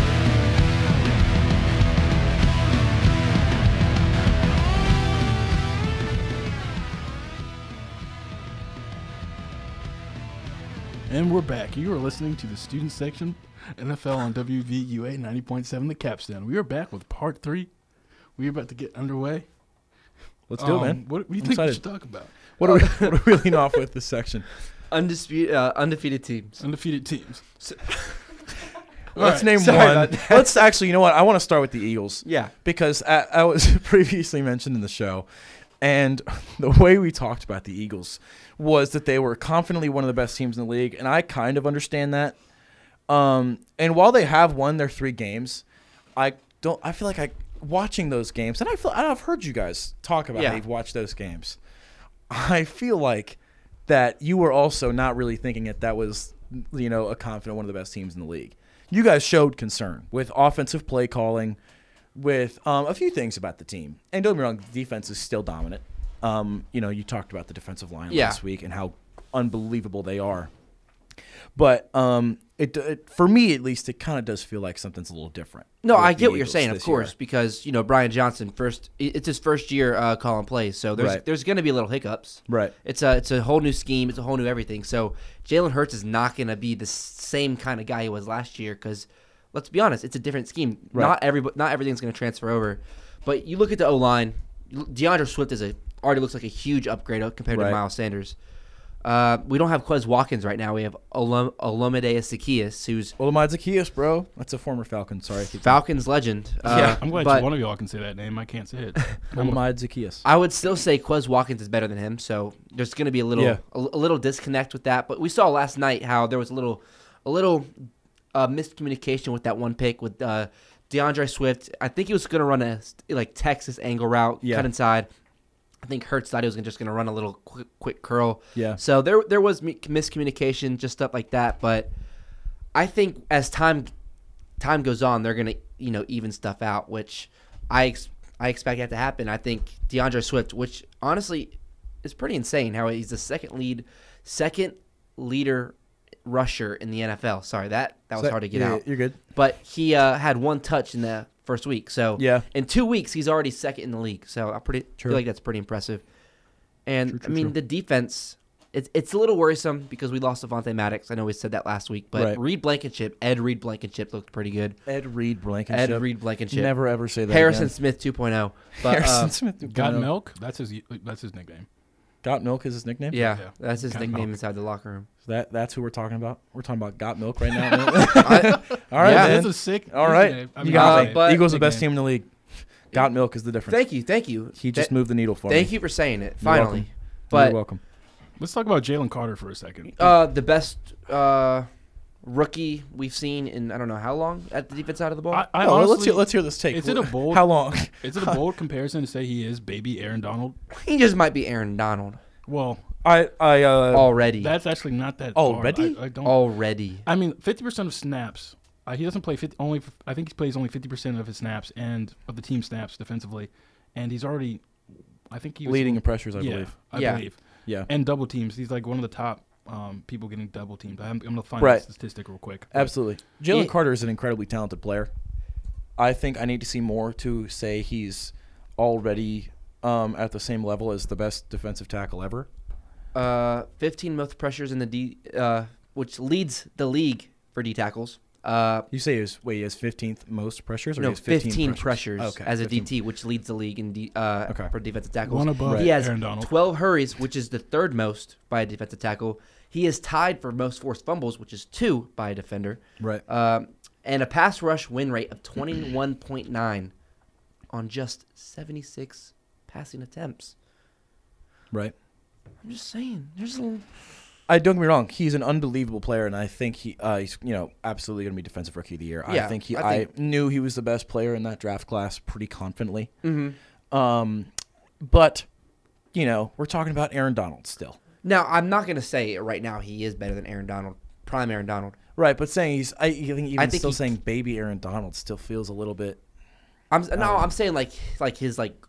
And we're back. You are listening to the student section N F L on W V U A ninety point seven, The Capstone. We are back with part three. We're about to get underway. Let's do Um, it, man. What do you I'm think excited. we should talk about? What are we, what are we leading off with this section? Undisputed, uh, undefeated teams. Undefeated teams. Let's right. name Sorry one. about that. Let's actually, you know what? I want to start with the Eagles Yeah. because I, I was previously mentioned in the show, and the way we talked about the Eagles was that they were confidently one of the best teams in the league, and I kind of understand that. Um, and while they have won their three games, I don't. I feel like I watching those games, and I feel I've heard you guys talk about Yeah. how you've watched those games. I feel like that you were also not really thinking that that was, you know, a confident one of the best teams in the league. you guys showed concern with offensive play calling, with um, a few things about the team. And don't get me wrong, the defense is still dominant. Um, you know, you talked about the defensive line Yeah. last week and how unbelievable they are. But um, it, it for me, at least, it kind of does feel like something's a little different. No, with I the get what you're Eagles saying, of this course, year. because you know Brian Johnson first. It's his first year uh, calling plays, so there's Right. there's going to be little hiccups. Right. It's a it's a whole new scheme. It's a whole new everything. So Jalen Hurts is not going to be the same kind of guy he was last year because let's be honest, it's a different scheme. Right. Not every not everything's going to transfer over. But you look at the O line. DeAndre Swift is a already looks like a huge upgrade compared Right. to Miles Sanders. Uh, we don't have Quez Watkins right now. We have Olum- Olumide Zaccheaus, who's Olamide Zaccheaus, bro. That's a former Falcon. Sorry. keep- Falcons legend. Uh, Yeah, I'm glad but one of y'all can say that name. I can't say it. I'm a- Olamide Zaccheaus. I would still say Quez Watkins is better than him, so there's going to be a little Yeah. a, a little disconnect with that. But we saw last night how there was a little a little uh, miscommunication with that one pick with uh, DeAndre Swift. I think he was going to run a like Texas angle route, Yeah. cut inside. I think Hurts thought he was gonna- just going to run a little quick, quick curl. Yeah. So there there was mi- miscommunication, just stuff like that. But I think as time time goes on, they're going to you know even stuff out, which I ex- I expect that to happen. I think DeAndre Swift, which honestly is pretty insane, how he's the second lead, second leader rusher in the N F L. Sorry, that that was So- hard to get yeah, out. You're good. But he uh, had one touch in the first week. So Yeah. in two weeks, he's already second in the league. So I pretty True. feel like that's pretty impressive. And True, true, I mean, true. the defense, it's it's a little worrisome because we lost Devontae Maddox. I know we said that last week, but Right. Reed Blankenship, Ed Reed Blankenship looked pretty good. Ed Reed Blankenship. Ed Reed Blankenship. Never ever say that. Harrison again. Smith two point oh. But Harrison uh, Smith. two Got point oh. milk. That's his. That's his nickname. Got milk is his nickname. yeah, Yeah. that's his Got nickname milk. inside the locker room. So that that's who we're talking about. We're talking about Got Milk right now. man. I- All right, Yeah, man. That's a sick. All right, nickname. I you mean, got uh, me. but- Eagles the best nickname. team in the league. Got Milk is the difference. thank you, thank you. He just Th- moved the needle for Thank me. you for saying it. You're Finally, welcome. but You're welcome. Let's talk about Jalen Carter for a second. uh, the best uh, rookie we've seen in I don't know how long at the defense side of the ball. I, I Oh, honestly, let's hear let's hear this take. is it a bold- How long? Is it a bold comparison to say he is baby Aaron Donald? he just might be Aaron Donald Well, I I uh already. that's actually not that. far. Already? I, I don't. already. I mean, fifty percent of snaps. Uh, he doesn't play fifty. Only I think he plays only fifty percent of his snaps and of the team snaps defensively, and he's already. I think he was leading in pressures, I yeah, believe. I Yeah. believe. Yeah. And double teams. He's like one of the top um, people getting double teamed. I'm, I'm gonna find Right. the statistic real quick. But Absolutely. Jalen He- Carter is an incredibly talented player. I think I need to see more to say he's already um, at the same level as the best defensive tackle ever. Uh, fifteen most pressures in the D, uh, which leads the league for D tackles. Uh, You say his wait, he has fifteenth most pressures, or no, he has fifteen, fifteen pressures, Okay, as a fifteen. D T, which leads the league in D, uh, Okay. for defensive tackles. One above Right. He has Aaron Donald. twelve hurries, which is the third most by a defensive tackle. He is tied for most forced fumbles, which is two by a defender. Right. Um, and a pass rush win rate of twenty-one point nine on just seventy-six passing attempts. Right. I'm just saying, there's a I don't get me wrong. He's an unbelievable player, and I think he, uh, he's you know absolutely going to be defensive rookie of the year. Yeah, I think he. I I, think- knew he was the best player in that draft class pretty confidently. mm-hmm. Um, but you know we're talking about Aaron Donald still, Now, I'm not going to say right now he is better than Aaron Donald, prime Aaron Donald. right? But saying he's, I think even I think still he- saying baby Aaron Donald still feels a little bit. I'm no, Um, I'm saying like like his like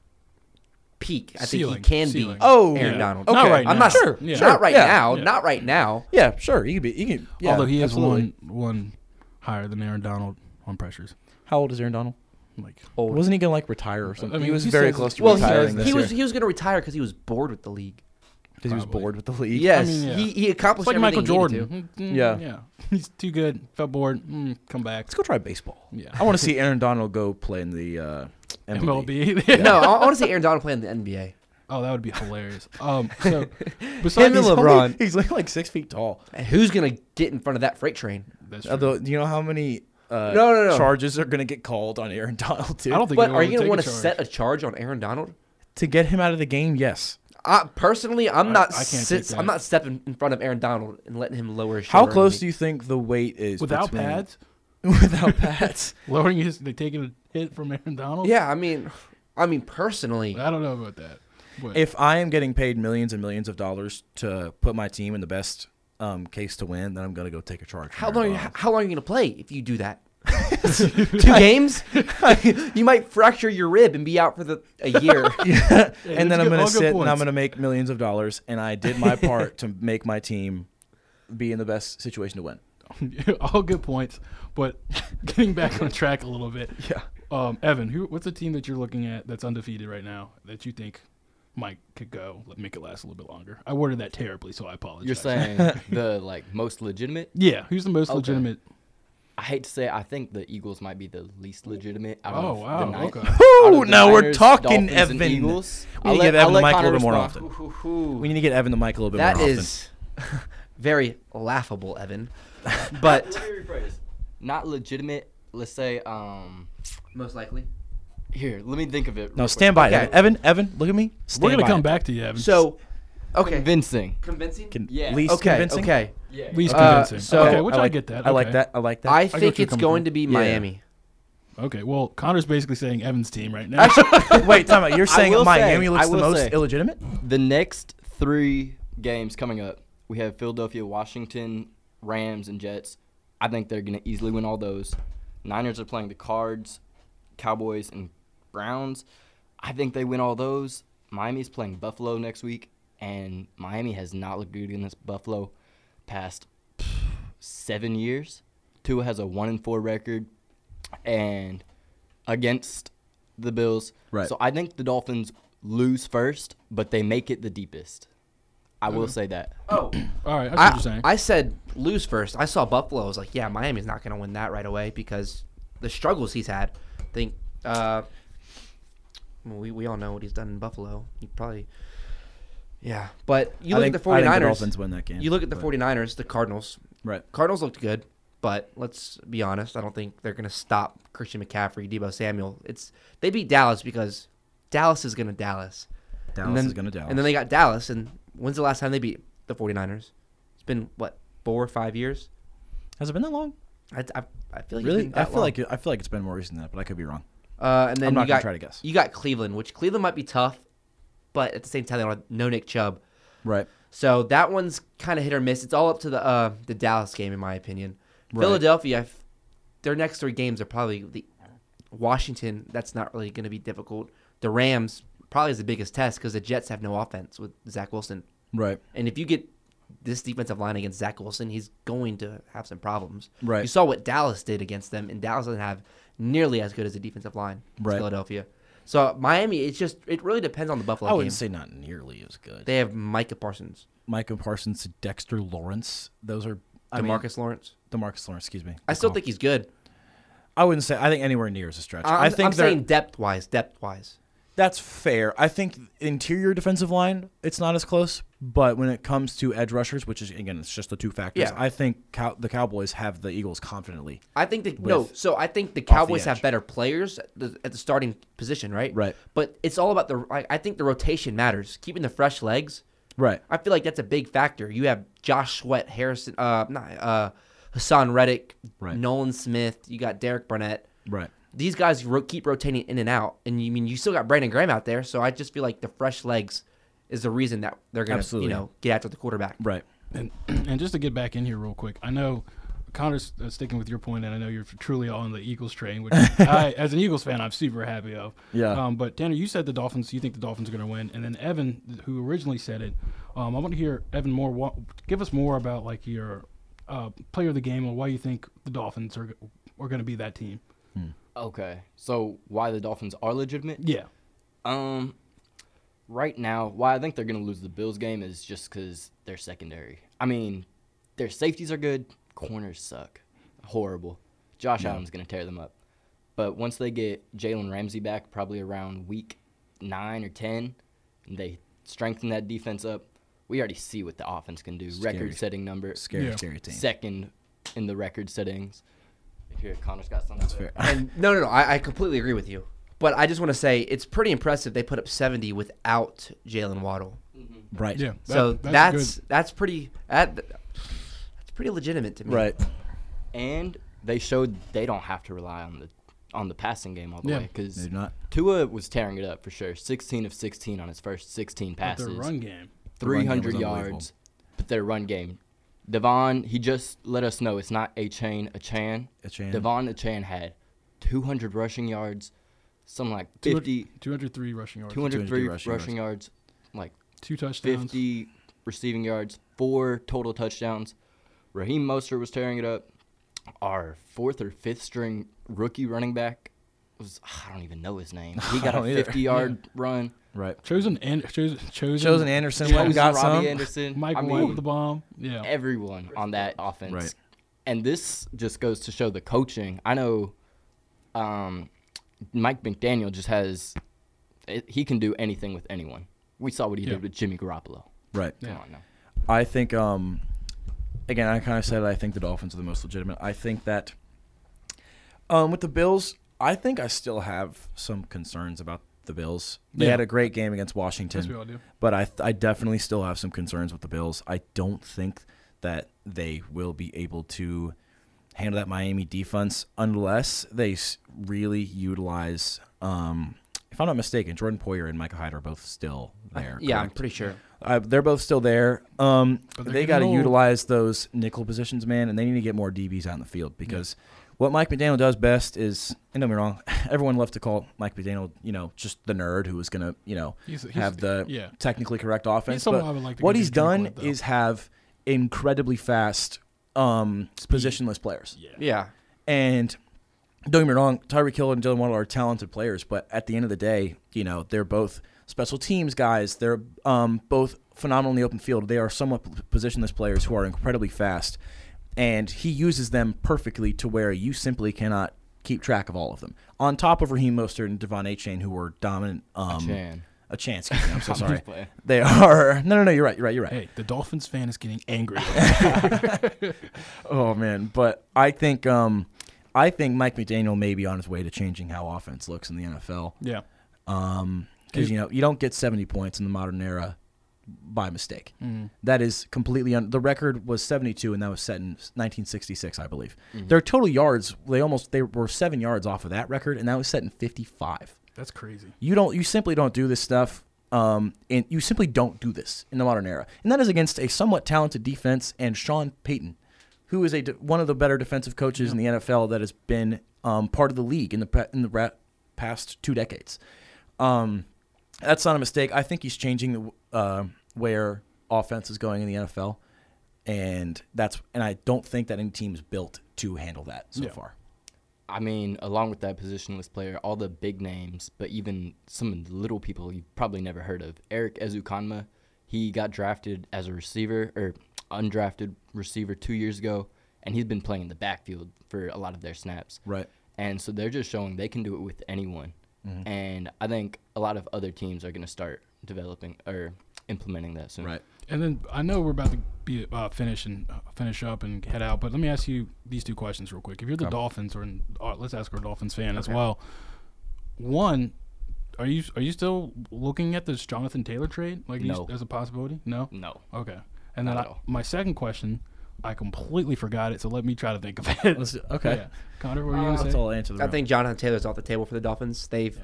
peak. I Ceiling, think he can ceiling. be Oh, Aaron yeah. Donald. Okay. Not right I'm now. not Sure, Yeah. sure. not right yeah. now, Yeah. not right now. Yeah, sure. He could be. He could. Yeah, Although he is absolutely. one one higher than Aaron Donald on pressures. How old is Aaron Donald? Like Old. Wasn't he gonna like retire or something? I mean, he was he very says- close to Well, he, retiring this he was year he was going to retire because he was bored with the league. because he was Probably. bored with the league. Yes, mean, yeah. he he it's accomplished like Michael everything he needed Jordan. Mm, mm, Yeah. yeah. He's too good. Felt bored. Mm, come back. Let's go try baseball. Yeah. I want to see Aaron Donald go play in the uh, M M L L B. B. to. No, I, I want to see Aaron Donald play in the N B A. Oh, that would be hilarious. Um, so Him besides and He's only- LeBron. he's like, like six feet tall. And who's going to get in front of that freight train? that's true. Although, do you know how many uh, No, no, no. charges are going to get called on Aaron Donald too? I don't think. But anyone are you would going to take want a to charge. set a charge on Aaron Donald? to get him out of the game. Yes. I, personally, I'm I- not. I can't sit, take that. I'm not stepping in front of Aaron Donald and letting him lower his How shoulder. close do you think the weight is without between- pads? without pads. Lowering his, they taking a hit from Aaron Donald. Yeah, I mean, I mean personally, I don't know about that. But If I am getting paid millions and millions of dollars to put my team in the best um, case to win, then I'm gonna go take a charge. How from long? Aaron How long are you gonna play if you do that? Two games? You might fracture your rib and be out for the a year. Rodgers. Yeah. Yeah, and then that's I'm good- gonna all good sit and points. I'm gonna make millions of dollars, and I did my part to make my team be in the best situation to win. All good points, but getting back on track a little bit. Yeah. Um, Evan, who? What's a team that you're looking at that's undefeated right now that you think might could go? Let make it last a little bit longer. I worded that terribly, so I apologize. You're saying the like most legitimate? Yeah. Who's the most Okay. legitimate? I hate to say it, I think the Eagles might be the least legitimate. Out Oh of wow. The nine, Okay. out Ooh, of the now we're Niners, talking, Dolphins, and Evan. Eagles. We I'll need to let- give Evan I'll the let mic a Connor little bit more respond. often. We need to get Evan the mic a little bit That more often. is very laughable, Evan. But Let me rephrase. Not legitimate. Let's say, um, most likely. here. Let me think of it. No, real stand by it. Okay. Evan. Evan, Evan, look at me. Stand We're gonna by come it. back to you, Evan. So, quick. okay, Convincing. convincing. Can, Yeah. Least Okay, convincing. okay. Yeah. least Uh, convincing. so- okay, which I, like, get that. I like Okay. that. I like that. I get think you're it's coming going from. to be Yeah. Miami. Okay. Well, Connor's basically saying Evan's team right now. Wait, time out. You're I saying will Miami say- looks I the will most say- illegitimate? The next three games coming up, we have Philadelphia, Washington, Rams, and Jets. I think they're going to easily win all those. Niners are playing the Cards, Cowboys, and Browns. I think they win all those. Miami's playing Buffalo next week, and Miami has not looked good against Buffalo past pff, seven years. Tua has a one and four record, and against the Bills. Right. So I think the Dolphins lose first, but they make it the deepest. I will say that. Oh, All right. I see what I, you're saying. I said lose first. I saw Buffalo. I was like, yeah, Miami's not going to win that right away because the struggles he's had. I think uh, well, we we all know what he's done in Buffalo. He probably, yeah. But you I look think, at the I think 49ers. the Dolphins win that game. You look at the but- 49ers, the Cardinals. Right. Cardinals looked good, but let's be honest. I don't think they're going to stop Christian McCaffrey, Deebo Samuel. It's they beat Dallas because Dallas is going to Dallas. Dallas and then, is going to Dallas. And then they got Dallas. And when's the last time they beat the 49ers? It's been, what, four or five years? Has it been that long? I, I, I feel like it's Really? been I that feel long. like it, I feel like it's been more recent than that, but I could be wrong. Uh, and then I'm not you gonna got, try to guess. You got Cleveland, which Cleveland might be tough, but at the same time, they don't have no Nick Chubb. Right. So that one's kind of hit or miss. It's all up to the uh, the Dallas game, in my opinion. Right. Philadelphia, f- their next three games are probably the Washington. That's not really going to be difficult. The Rams probably is the biggest test because the Jets have no offense with Zach Wilson. Right. And if you get this defensive line against Zach Wilson, he's going to have some problems. Right. You saw what Dallas did against them, and Dallas doesn't have nearly as good as a defensive line as Right. Philadelphia. So Miami, it's just it really depends on the Buffalo I game. wouldn't say not nearly as good. They have Micah Parsons, Micah Parsons, Dexter Lawrence. Those are I mean, DeMarcus Lawrence. DeMarcus Lawrence. Excuse me. I Good still call. think he's good. I wouldn't say. I think anywhere near is a stretch. I'm, I think I'm they're- saying depth wise, depth wise. that's fair. I think interior defensive line, it's not as close. But when it comes to edge rushers, which is again, it's just the two factors. Yeah. I think cow- the Cowboys have the Eagles confidently. I think the no. With- So I think the off the Cowboys have edge. better players at the, at the starting position, right? Right. But it's all about the. I, I think the rotation matters. Keeping the fresh legs. Right. I feel like that's a big factor. You have Josh Sweat, Harrison, uh, not uh, Hassan Reddick, Right. Nolan Smith. You got Derek Barnett. Right. These guys ro- keep rotating in and out, and you mean you still got Brandon Graham out there. So I just feel like the fresh legs is the reason that they're gonna, Absolutely. you know, get after the quarterback. Right. And and just to get back in here real quick, I know Connor's uh, sticking with your point, and I know you're truly on the Eagles train, which I, as an Eagles fan, I'm super happy of. Yeah. Um, but Tanner, you said the Dolphins. You think the Dolphins are going to win, and then Evan, who originally said it, um, I want to hear Evan more. Wa- give us more about like your uh, player of the game, or why you think the Dolphins are are going to be that team. Okay. So why the Dolphins are legitimate? Yeah. Um, right now, why I think they're going to lose the Bills game is just because they're secondary. I mean, their safeties are good. Corners suck. Horrible. Josh Allen's going to tear them up. But once they get Jalen Ramsey back, probably around week nine or ten, and they strengthen that defense up, we already see what the offense can do. Scary. Record-setting number. Scary, Yeah. scary team. Second in the record settings. Here, Connor's got something. That's to say. fair. And no, no, no. I, I completely agree with you. But I just want to say it's pretty impressive they put up seventy without Jalen Waddle. Right. Yeah. so that- that's good. that's pretty that, that's pretty legitimate to me. Right. And they showed they don't have to rely on the on the passing game all the Yeah. way because They're not. Tua was tearing it up for sure. sixteen of sixteen on his first sixteen But passes. their run game. The run game was three hundred unbelievable. yards. But their run game Devon, he just let us know it's not A-Chain, Achane. Achane. Devon Achane had two hundred rushing yards, something like fifty, two hundred three rushing yards, two hundred three rushing rushing yards, like two touchdowns. fifty receiving yards, four total touchdowns. Raheem Mostert was tearing it up. Our fourth or fifth string rookie running back was, I don't even know his name. He got I a don't either. fifty-yard run. Right. Chosen and chosen chosen, Chosen Anderson Yeah. went and got Robbie some. Anderson. Mike I White mean, with the bomb. Yeah. everyone on that offense. Right. And this just goes to show the coaching. I know um, Mike McDaniel just has it, he can do anything with anyone. We saw what he Yeah. did with Jimmy Garoppolo. Right. Come Yeah. on now. I think, um, again, I kind of said I think the Dolphins are the most legitimate. I think that um, with the Bills, I think I still have some concerns about the Bills. They Yeah. had a great game against Washington. Yes, we all do. But I, I definitely still have some concerns with the Bills. I don't think that they will be able to handle that Miami defense unless they s- really utilize, um, if I'm not mistaken, Jordan Poyer and Micah Hyde are both still there. Yeah, I'm correct? pretty sure. Uh, they're both still there. Um, But they're they getting got to old. utilize those nickel positions, man, and they need to get more D Bs out in the field because what Mike McDaniel does best is, and don't get me wrong, everyone loves to call Mike McDaniel, you know, just the nerd who is going to, you know, He's- he's- have the yeah. technically correct offense. someone But I would like to what go he's get a drink done with, though. is have incredibly fast um, positionless players. Yeah. Yeah. And don't get me wrong, Tyreek Hill and Jalen Waddle are talented players, but at the end of the day, you know, they're both special teams guys. They're um, both phenomenal in the open field. They are somewhat p- positionless players who are incredibly fast, and he uses them perfectly to where you simply cannot keep track of all of them. On top of Raheem Mostert and Devon Achane, who were dominant. Um, Achane. A chance. Excuse me, I'm so I'm sorry. just playing. They are. No, no, no. You're right. You're right. You're right. Hey, the Dolphins fan is getting angry. Oh man, but I think um, I think Mike McDaniel may be on his way to changing how offense looks in the N F L. yeah. Um, because you know you don't get seventy points in the modern era by mistake. Mhm. That is completely un- the record was seventy-two, and that was set in nineteen sixty-six, I believe. Mm-hmm. Their total yards, they almost they were seven yards off of that record, and that was set in fifty-five. That's crazy. You don't. You simply don't do this stuff. Um, and you simply don't do this in the modern era, and that is against a somewhat talented defense and Sean Payton, who is a de- one of the better defensive coaches Yeah. in the N F L that has been um, part of the league in the pa- in the ra- past two decades. Um, that's not a mistake. I think he's changing the uh, where offense is going in the N F L, and that's and I don't think that any team is built to handle that so Yeah. far. I mean, along with that positionless player, all the big names, but even some of the little people you've probably never heard of. Eric Ezukanma, he got drafted as a receiver or undrafted receiver two years ago, and he's been playing in the backfield for a lot of their snaps. Right. And so they're just showing they can do it with anyone. Mm-hmm. And I think a lot of other teams are going to start developing or implementing that soon. Right. And then I know we're about to be uh, finish and uh, finish up and head out, but let me ask you these two questions real quick. If you're the Okay. Dolphins, or uh, let's ask our Dolphins fan as well. One, are you are you still looking at this Jonathan Taylor trade like No. as a possibility? No. No. Okay. And then Not I, at all. my second question, I completely forgot it, so let me try to think of it. Let's, okay. Yeah. Connor, what were you gonna That's say? all I'll answer. The I round. think Jonathan Taylor's off the table for the Dolphins. They've,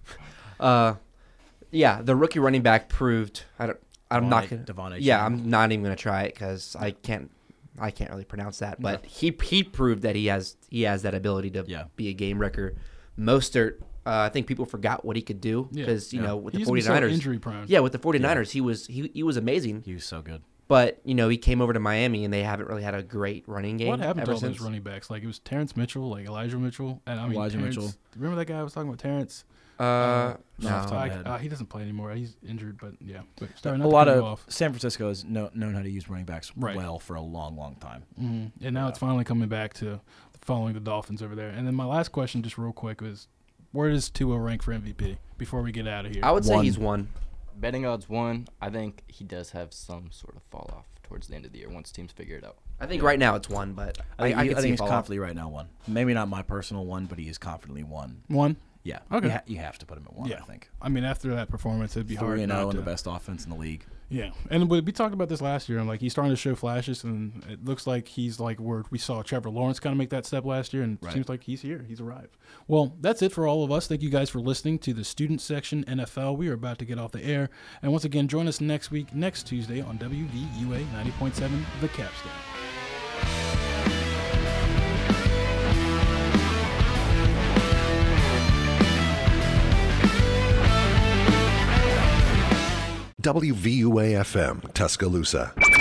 uh, yeah, the rookie running back proved. I don't. I'm Devon not A- gonna. Devon A. Yeah, Chain. I'm not even gonna try it because I can't. I can't really pronounce that. But he he proved that he has he has that ability to Yeah. be a game wrecker. Mostert, uh, I think people forgot what he could do Yeah. because you Yeah. know with He the used to be so 49ers. injury prone. Yeah, with the 49ers, he was he he was amazing. He was so good. But you know he came over to Miami and they haven't really had a great running game. What happened to ever all since. those running backs? Like it was Terrence Mitchell, like Elijah Mitchell, and I mean Elijah Terrence- Mitchell. Remember that guy I was talking about, Terrence? Uh, no, no. off the top of my Like, head. uh, he doesn't play anymore. He's injured, but yeah. But sorry, a not to lot cut you of off. San Francisco has no, known how to use running backs Right. well for a long, long time. hmm And now it's finally coming back to following the Dolphins over there. And then my last question, just real quick, was where does Tua rank for M V P before we get out of here? I would say One. he's one. Betting odds one, I think he does have some sort of fall off towards the end of the year once teams figure it out. I think right now it's one, but I think, I, I, he- can I see think it he's fall off. confidently right now one. Maybe not my personal one, but he is confidently one. One. Yeah. Okay. You, ha- you have to put him at one, Yeah. I think. I mean, after that performance, it'd be hard. three and not oh and to- the best offense in the league. Yeah, and we we talked about this last year, and like he's starting to show flashes, and it looks like he's like where we saw Trevor Lawrence kind of make that step last year, and it Right. seems like he's here, he's arrived. Well, that's it for all of us. Thank you guys for listening to the Student Section N F L. We are about to get off the air, and once again, join us next week, next Tuesday on W V U A ninety point seven, The Capstone. W V U A F M, Tuscaloosa.